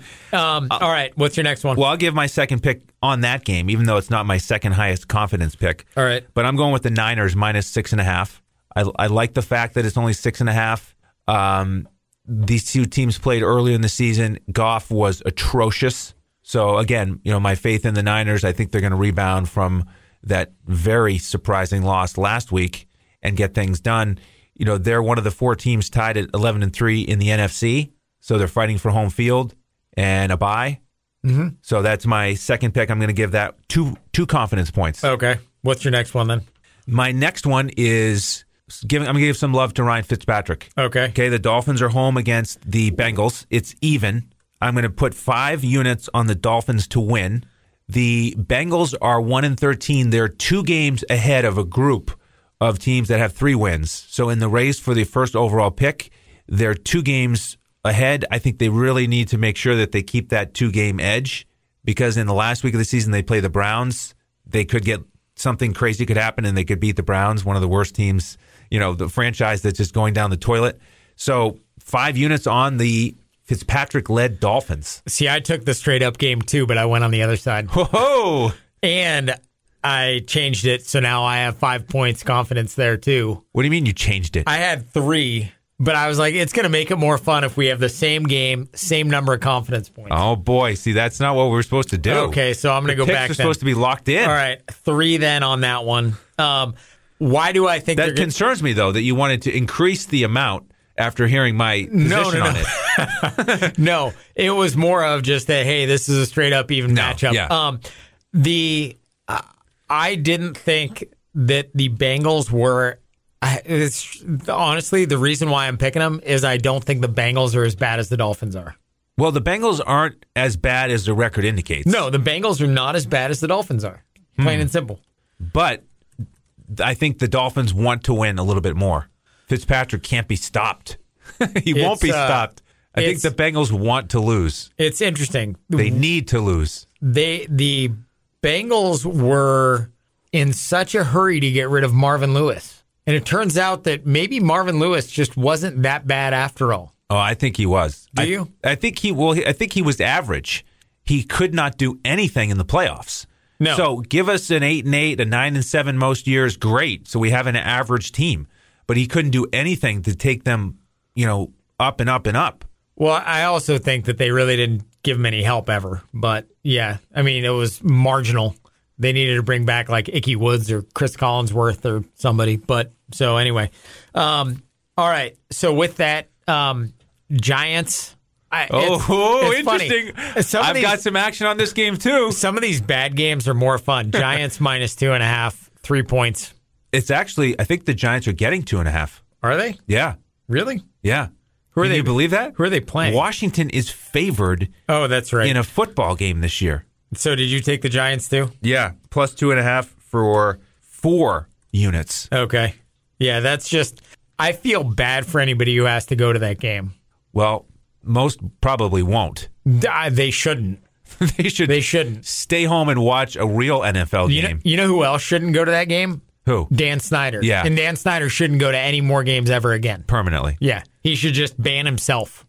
um, all right, what's your next one? Well, I'll give my second pick on that game, even though it's not my second highest confidence pick. All right. But I'm going with the Niners minus six and a half. I, I like the fact that it's only six and a half. Um, these two teams played earlier in the season. Goff was atrocious. So again, you know, my faith in the Niners, I think they're going to rebound from that very surprising loss last week and get things done. You know, they're one of the four teams tied at eleven and three in the N F C. So they're fighting for home field and a bye. Mm-hmm. So that's my second pick. I'm going to give that two two confidence points. Okay. What's your next one then? My next one is giving. I'm going to give some love to Ryan Fitzpatrick. Okay. Okay. The Dolphins are home against the Bengals. It's even. I'm going to put five units on the Dolphins to win. The Bengals are one and thirteen. They're two games ahead of a group of teams that have three wins. So in the race for the first overall pick, they're two games ahead. I think they really need to make sure that they keep that two-game edge because in the last week of the season they play the Browns. They could get something crazy could happen and they could beat the Browns, one of the worst teams, you know, the franchise that's just going down the toilet. So five units on the Fitzpatrick-led Dolphins. See, I took the straight-up game too, but I went on the other side. Whoa! And I changed it, so now I have five points confidence there too. What do you mean you changed it? I had three, but I was like, it's going to make it more fun if we have the same game, same number of confidence points. Oh, boy. See, that's not what we're supposed to do. Okay, so I'm going to go Picks back are then. supposed to be locked in. All right, three then on that one. Um, why do I think That they're gonna- concerns me, though, that you wanted to increase the amount after hearing my position No, no, on no. it. No, it was more of just that, hey, this is a straight up even No, matchup. yeah. Um, the uh, I didn't think that the Bengals were. I- It's honestly the reason why I'm picking them is I don't think the Bengals are as bad as the Dolphins are. Well, the Bengals aren't as bad as the record indicates. No, the Bengals are not as bad as the Dolphins are. Plain and simple. But I think the Dolphins want to win a little bit more. Fitzpatrick can't be stopped. he won't It's, be uh, stopped. I think it's- the Bengals want to lose. It's interesting. They need to lose. They the Bengals were in such a hurry to get rid of Marvin Lewis. And it turns out that maybe Marvin Lewis just wasn't that bad after all. Oh, I think he was. Do I, you? I think he well. I think he was average. He could not do anything in the playoffs. No. So give us an eight and eight, a nine and seven most years, great. So we have an average team. But he couldn't do anything to take them, you know, up and up and up. Well, I also think that they really didn't give him any help ever. But yeah, I mean, it was marginal. They needed to bring back like Ickey Woods or Chris Collinsworth or somebody. But so anyway, um, all right. So with that, um, Giants. I, Oh, it's, oh, it's funny. interesting. Some of I've these- got some action on this game, too. Some of these bad games are more fun. Giants minus two and a half, three points. It's actually, I think the Giants are getting two and a half. Are they? Yeah. Really? Yeah. Who are Can they? you believe that? Who are they playing? Washington is favored Oh, that's right. in a football game this year. So did you take the Giants too? Yeah. Plus two and a half for four units. Okay. Yeah, that's just. I feel bad for anybody who has to go to that game. Well, most probably won't. Uh, They shouldn't. they should They shouldn't. stay home and watch a real N F L You know, game. you know who else shouldn't go to that game? Who? Dan Snyder. Yeah. And Dan Snyder shouldn't go to any more games ever again. Permanently. Yeah. He should just ban himself.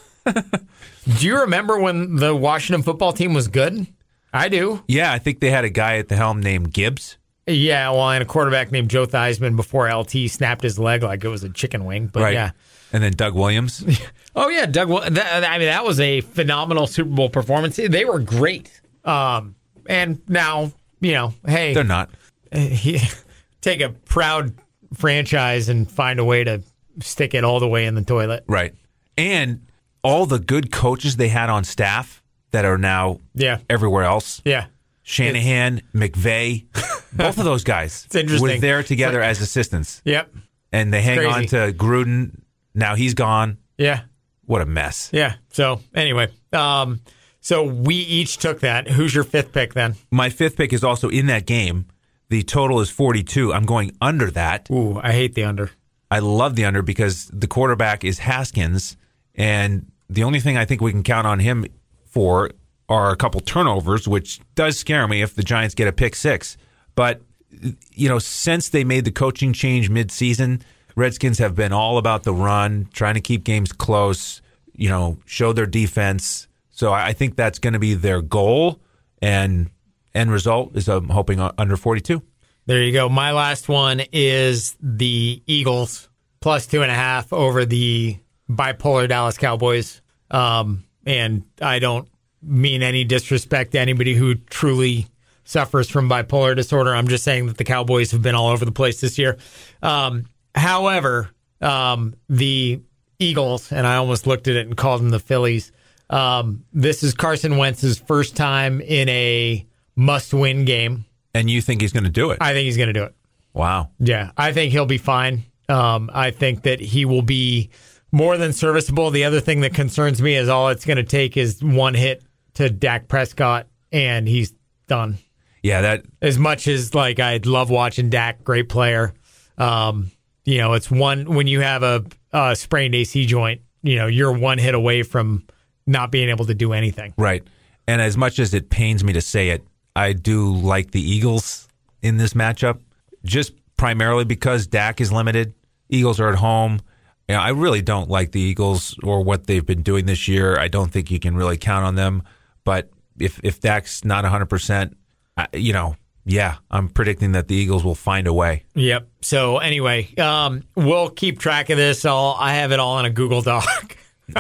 Do you remember when the Washington football team was good? I do. Yeah, I think they had a guy at the helm named Gibbs. Yeah, well, and a quarterback named Joe Theismann before L T snapped his leg like it was a chicken wing. But Right. yeah. And then Doug Williams. Oh, yeah, Doug. That, I mean, that was a phenomenal Super Bowl performance. They were great. Um, and now, you know, hey, They're not. he, take a proud franchise and find a way to stick it all the way in the toilet. Right. And all the good coaches they had on staff that are now Yeah. everywhere else. Yeah. Shanahan, McVay, both of those guys It's interesting. were there together as assistants. Yep. And they hang crazy. on to Gruden. Now he's gone. Yeah. What a mess. Yeah. So, anyway, um, so we each took that. Who's your fifth pick then? My fifth pick is also in that game. The total is forty-two. I'm going under that. Ooh, I hate the under. I love the under because the quarterback is Haskins, and the only thing I think we can count on him for are a couple turnovers, which does scare me if the Giants get a pick six. But, you know, since they made the coaching change midseason, Redskins have been all about the run, trying to keep games close, you know, show their defense. So I think that's going to be their goal, and end result is I'm hoping under forty-two. There you go. My last one is the Eagles plus two and a half over the bipolar Dallas Cowboys. Um, and I don't mean any disrespect to anybody who truly suffers from bipolar disorder. I'm just saying that the Cowboys have been all over the place this year. Um, however, um, the Eagles, and I almost looked at it and called them the Phillies. Um, this is Carson Wentz's first time in a must-win game. And you think he's going to do it? I think he's going to do it. Wow. Yeah, I think he'll be fine. Um, I think that he will be more than serviceable. The other thing that concerns me is all it's going to take is one hit to Dak Prescott, and he's done. Yeah, that As much as like I love watching Dak, great player. Um, you know, it's one when you have a, a sprained A C joint. You know, you're one hit away from not being able to do anything. right. And as much as it pains me to say it, I do like the Eagles in this matchup, just primarily because Dak is limited. Eagles are at home. You know, I really don't like the Eagles or what they've been doing this year. I don't think you can really count on them. But if if Dak's not one hundred percent, I, you know, yeah, I'm predicting that the Eagles will find a way. Yep. So anyway, um, we'll keep track of this. All I have it all in a Google Doc,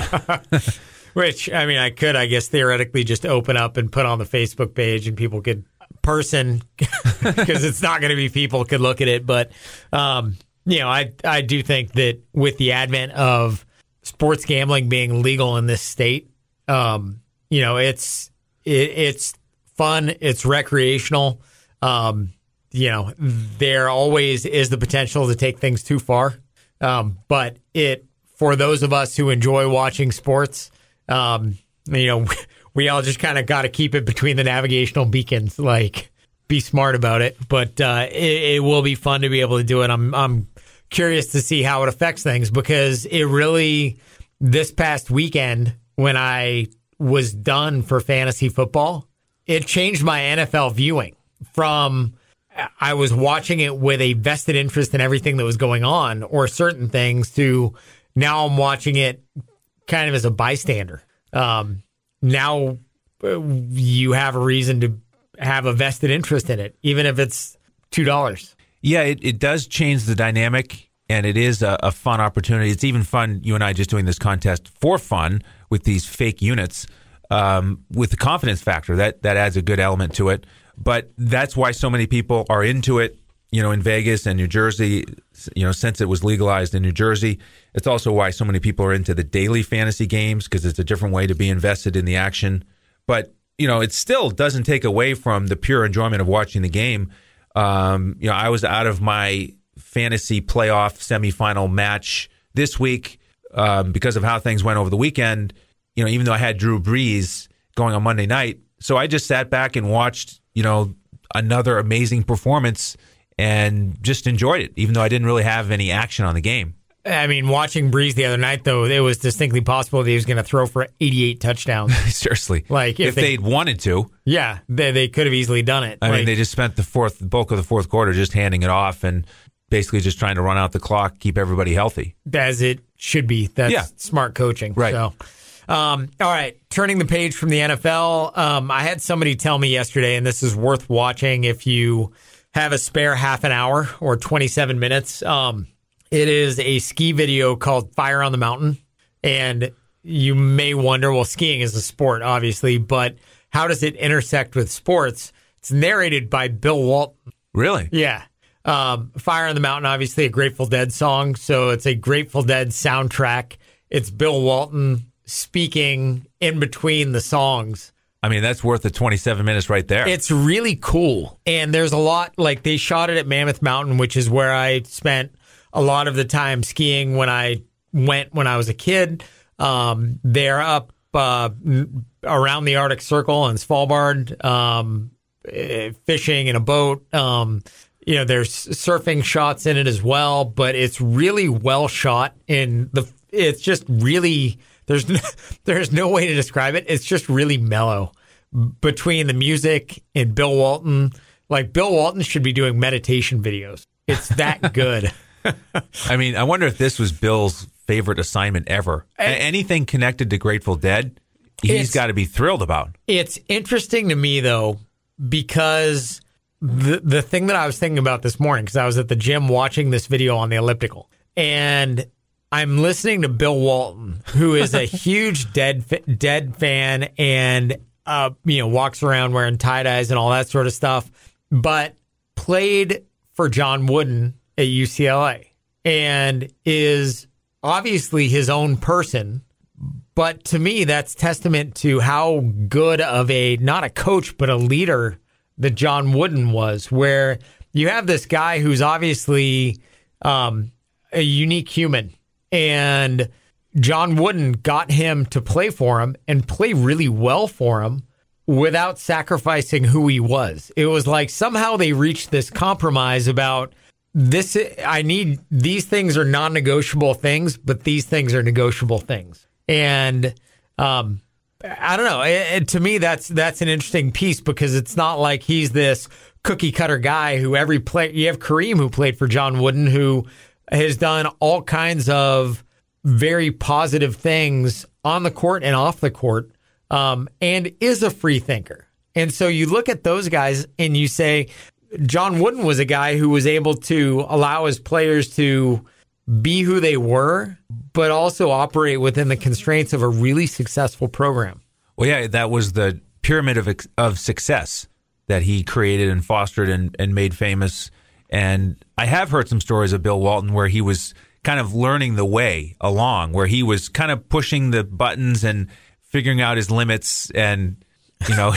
which I mean, I could, I guess, theoretically just open up and put on the Facebook page, and people could person because it's not going to be people could look at it. But um, you know, I I do think that with the advent of sports gambling being legal in this state, um, you know, it's it, it's fun, it's recreational. Um, you know, there always is the potential to take things too far, um, but it for those of us who enjoy watching sports, um, you know, we all just kind of got to keep it between the navigational beacons, like. Be smart about it, but uh, it, it will be fun to be able to do it. I'm I'm curious to see how it affects things because it really, this past weekend when I was done for fantasy football, it changed my N F L viewing from I was watching it with a vested interest in everything that was going on or certain things to now I'm watching it kind of as a bystander. Um, now you have a reason to have a vested interest in it, even if it's two dollars. Yeah, it, it does change the dynamic, and it is a, a fun opportunity. It's even fun, you and I just doing this contest for fun with these fake units, um, with the confidence factor. That, that adds a good element to it. But that's why so many people are into it, you know, in Vegas and New Jersey, you know, since it was legalized in New Jersey. It's also why so many people are into the daily fantasy games because it's a different way to be invested in the action. But you know, it still doesn't take away from the pure enjoyment of watching the game. Um, you know, I was out of my fantasy playoff semifinal match this week um, because of how things went over the weekend. You know, even though I had Drew Brees going on Monday night, so I just sat back and watched, you know, another amazing performance and just enjoyed it, even though I didn't really have any action on the game. I mean, watching Breeze the other night, though, it was distinctly possible that he was going to throw for eighty-eight touchdowns. Seriously. Like if, if they, they'd wanted to. Yeah, they, they could have easily done it. I like, mean, they just spent the fourth the bulk of the fourth quarter just handing it off and basically just trying to run out the clock, keep everybody healthy. As it should be. That's yeah. smart coaching. Right. So, um, all right, turning the page from the N F L, um, I had somebody tell me yesterday, and this is worth watching if you have a spare half an hour or twenty-seven minutes. Um It is a ski video called Fire on the Mountain. And you may wonder, well, skiing is a sport, obviously, but how does it intersect with sports? It's narrated by Bill Walton. Really? Yeah. Um, Fire on the Mountain, obviously a Grateful Dead song. So it's a Grateful Dead soundtrack. It's Bill Walton speaking in between the songs. I mean, that's worth the twenty-seven minutes right there. It's really cool. And there's a lot, like they shot it at Mammoth Mountain, which is where I spent a lot of the time skiing when I went when I was a kid. Um, they're up uh, around the Arctic Circle and Svalbard, um, fishing in a boat. Um, you know, there's surfing shots in it as well, but it's really well shot. In the, it's just really there's no, there's no way to describe it. It's just really mellow between the music and Bill Walton. Like Bill Walton should be doing meditation videos. It's that good. I mean, I wonder if this was Bill's favorite assignment ever. And anything connected to Grateful Dead, he's got to be thrilled about. It's interesting to me, though, because the the thing that I was thinking about this morning, because I was at the gym watching this video on the elliptical, and I'm listening to Bill Walton, who is a huge Dead Dead fan and uh, you know walks around wearing tie-dyes and all that sort of stuff, but played for John Wooden at U C L A and is obviously his own person. But to me, that's testament to how good of a, not a coach, but a leader that John Wooden was, where you have this guy who's obviously um, a unique human. And John Wooden got him to play for him and play really well for him without sacrificing who he was. It was like somehow they reached this compromise about this. I need, these things are non-negotiable things, but these things are negotiable things. And um, I don't know. It, it, to me, that's that's an interesting piece because it's not like he's this cookie cutter guy who every play. You have Kareem who played for John Wooden, who has done all kinds of very positive things on the court and off the court, um, and is a free thinker. And so you look at those guys and you say, John Wooden was a guy who was able to allow his players to be who they were, but also operate within the constraints of a really successful program. Well, yeah, that was the pyramid of of success that he created and fostered and, and made famous. And I have heard some stories of Bill Walton where he was kind of learning the way along, where he was kind of pushing the buttons and figuring out his limits, and you know,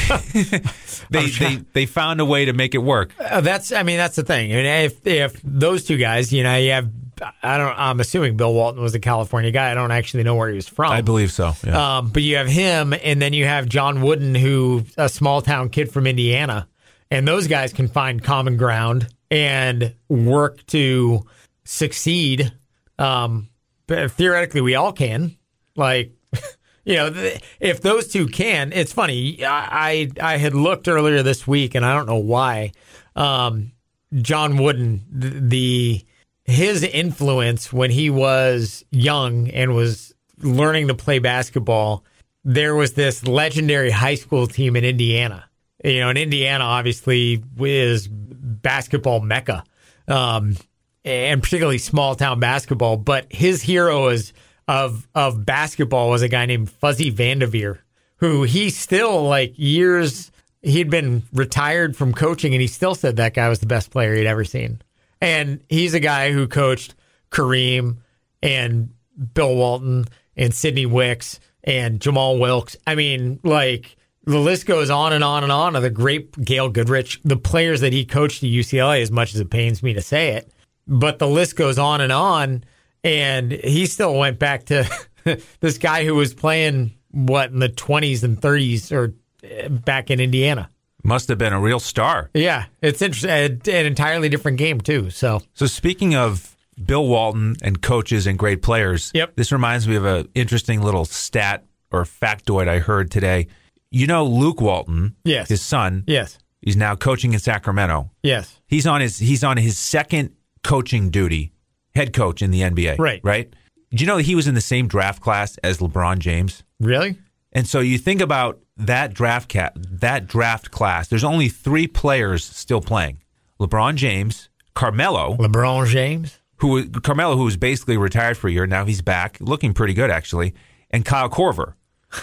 they, they they found a way to make it work. Uh, that's, I mean, that's the thing. I mean, if if those two guys, you know, you have, I don't, I'm assuming Bill Walton was a California guy. I don't actually know where he was from. I believe so. Yeah. Um, but you have him, and then you have John Wooden, who a small town kid from Indiana, and those guys can find common ground and work to succeed. Um, but theoretically, we all can. Like, you know, th- if those two can, it's funny. I, I I had looked earlier this week, and I don't know why. Um, John Wooden, the, the his influence when he was young and was learning to play basketball, there was this legendary high school team in Indiana. You know, and Indiana obviously is basketball mecca. Um, and particularly small town basketball. But his hero is, of of basketball was a guy named Fuzzy Vanderveer, who he still, like, years, he'd been retired from coaching, and he still said that guy was the best player he'd ever seen. And he's a guy who coached Kareem and Bill Walton and Sidney Wicks and Jamal Wilkes. I mean, like, the list goes on and on and on of the great Gail Goodrich, the players that he coached at U C L A, as much as it pains me to say it. But the list goes on and on, and he still went back to this guy who was playing, what, in the twenties and thirties or back in Indiana. Must have been a real star. Yeah, it's interesting. An entirely different game, too. So, so speaking of Bill Walton and coaches and great players, yep. This reminds me of an interesting little stat or factoid I heard today. You know Luke Walton, yes. his son, yes. He's now coaching in Sacramento. Yes. He's on his he's on his second coaching duty, head coach in the N B A. Right. Right? Did you know that he was in the same draft class as LeBron James? Really? And so you think about that draft cat, that draft class. There's only three players still playing: LeBron James, Carmelo, LeBron James, who Carmelo, who was basically retired for a year. Now he's back, looking pretty good actually, and Kyle Korver.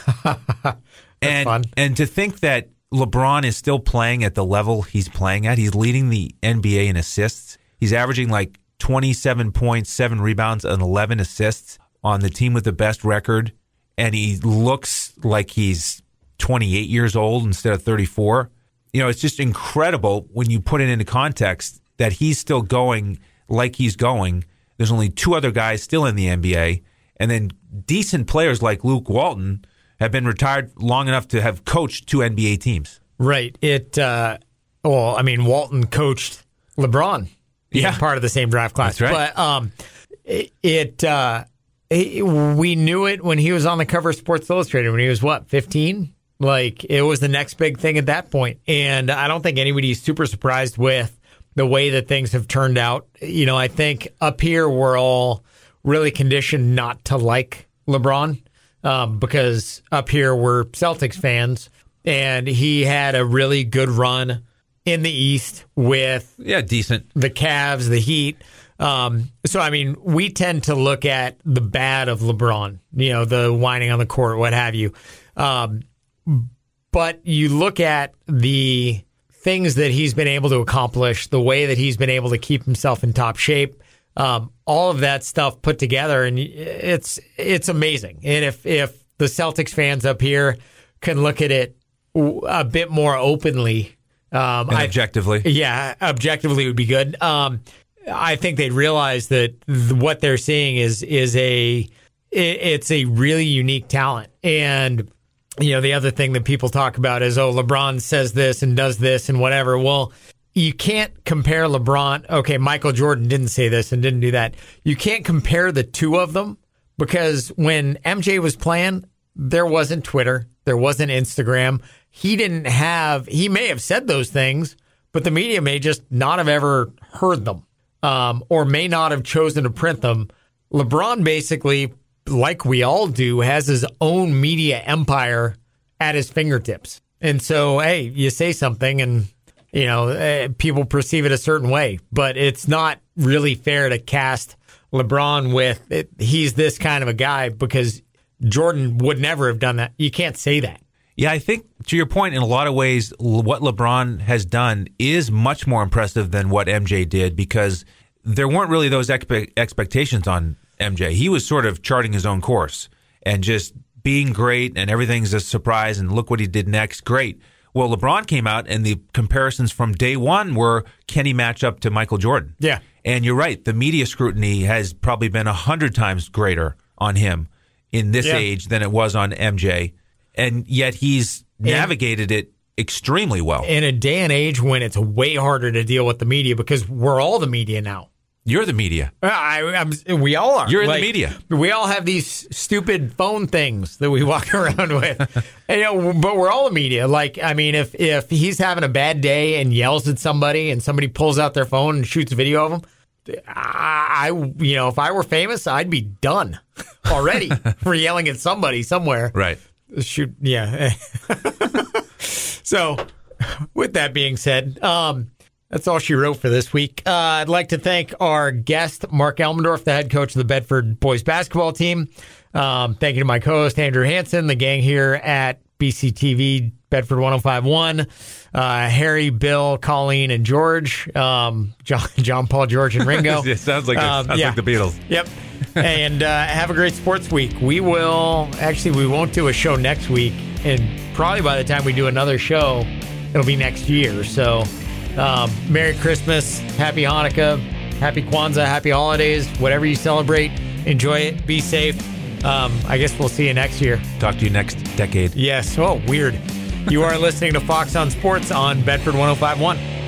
and fun. and to think that LeBron is still playing at the level he's playing at, he's leading the N B A in assists. He's averaging like twenty-seven points, seven rebounds, and eleven assists on the team with the best record. And he looks like he's twenty-eight years old instead of thirty-four. You know, it's just incredible when you put it into context that he's still going like he's going. There's only two other guys still in the N B A. And then decent players like Luke Walton have been retired long enough to have coached two N B A teams. Right. It, uh, well, I mean, Walton coached LeBron. Yeah. Part of the same draft class. That's right. But um, it, it, uh, it, we knew it when he was on the cover of Sports Illustrated when he was, what, fifteen? Like, it was the next big thing at that point. And I don't think anybody's super surprised with the way that things have turned out. You know, I think up here we're all really conditioned not to like LeBron um, because up here we're Celtics fans, and he had a really good run in the East with yeah, decent the Cavs, the Heat. Um, so, I mean, we tend to look at the bad of LeBron, you know, the whining on the court, what have you. Um, but you look at the things that he's been able to accomplish, the way that he's been able to keep himself in top shape, um, all of that stuff put together, and it's it's amazing. And if if the Celtics fans up here can look at it a bit more openly, um, and I, objectively, yeah, objectively would be good. Um, I think they'd realize that th- what they're seeing is is a it, it's a really unique talent. And you know, the other thing that people talk about is, oh, LeBron says this and does this and whatever. Well, you can't compare LeBron. Okay, Michael Jordan didn't say this and didn't do that. You can't compare the two of them because when M J was playing, there wasn't Twitter, there wasn't Instagram. He didn't have, he may have said those things, but the media may just not have ever heard them um, or may not have chosen to print them. LeBron basically, like we all do, has his own media empire at his fingertips. And so, hey, you say something and, you know, uh, people perceive it a certain way, but it's not really fair to cast LeBron with it, he's this kind of a guy because Jordan would never have done that. You can't say that. Yeah, I think to your point, in a lot of ways, what LeBron has done is much more impressive than what M J did, because there weren't really those expe- expectations on M J. He was sort of charting his own course and just being great, and everything's a surprise, and look what he did next. Great. Well, LeBron came out, and the comparisons from day one were, can he match up to Michael Jordan? Yeah. And you're right. The media scrutiny has probably been a hundred times greater on him in this yeah. age than it was on M J. And yet he's navigated it extremely well. In a day and age when it's way harder to deal with the media, because we're all the media now. You're the media. I, I'm, we all are. You're in like, the media. We all have these stupid phone things that we walk around with. And, you know, but we're all the media. Like, I mean, if, if he's having a bad day and yells at somebody and somebody pulls out their phone and shoots a video of him, I, you know, if I were famous, I'd be done already for yelling at somebody somewhere. Right. Shoot. Yeah. So, with that being said, um, that's all she wrote for this week. Uh, I'd like to thank our guest, Mark Elmendorf, the head coach of the Bedford boys basketball team. Um, thank you to my co-host, Andrew Hansen, the gang here at B C T V, Bedford one oh five point one, uh, Harry, Bill, Colleen, and George, um, John, John, Paul, George, and Ringo. It sounds like, um, sounds yeah. like the Beatles. Yep. And uh, have a great sports week. We will, actually, we won't do a show next week, and probably by the time we do another show, it'll be next year. So, um, Merry Christmas, Happy Hanukkah, Happy Kwanzaa, Happy Holidays, whatever you celebrate, enjoy it, be safe. Um, I guess we'll see you next year. Talk to you next decade. Yes. Oh, weird. You are listening to Fox on Sports on Bedford one oh five point one.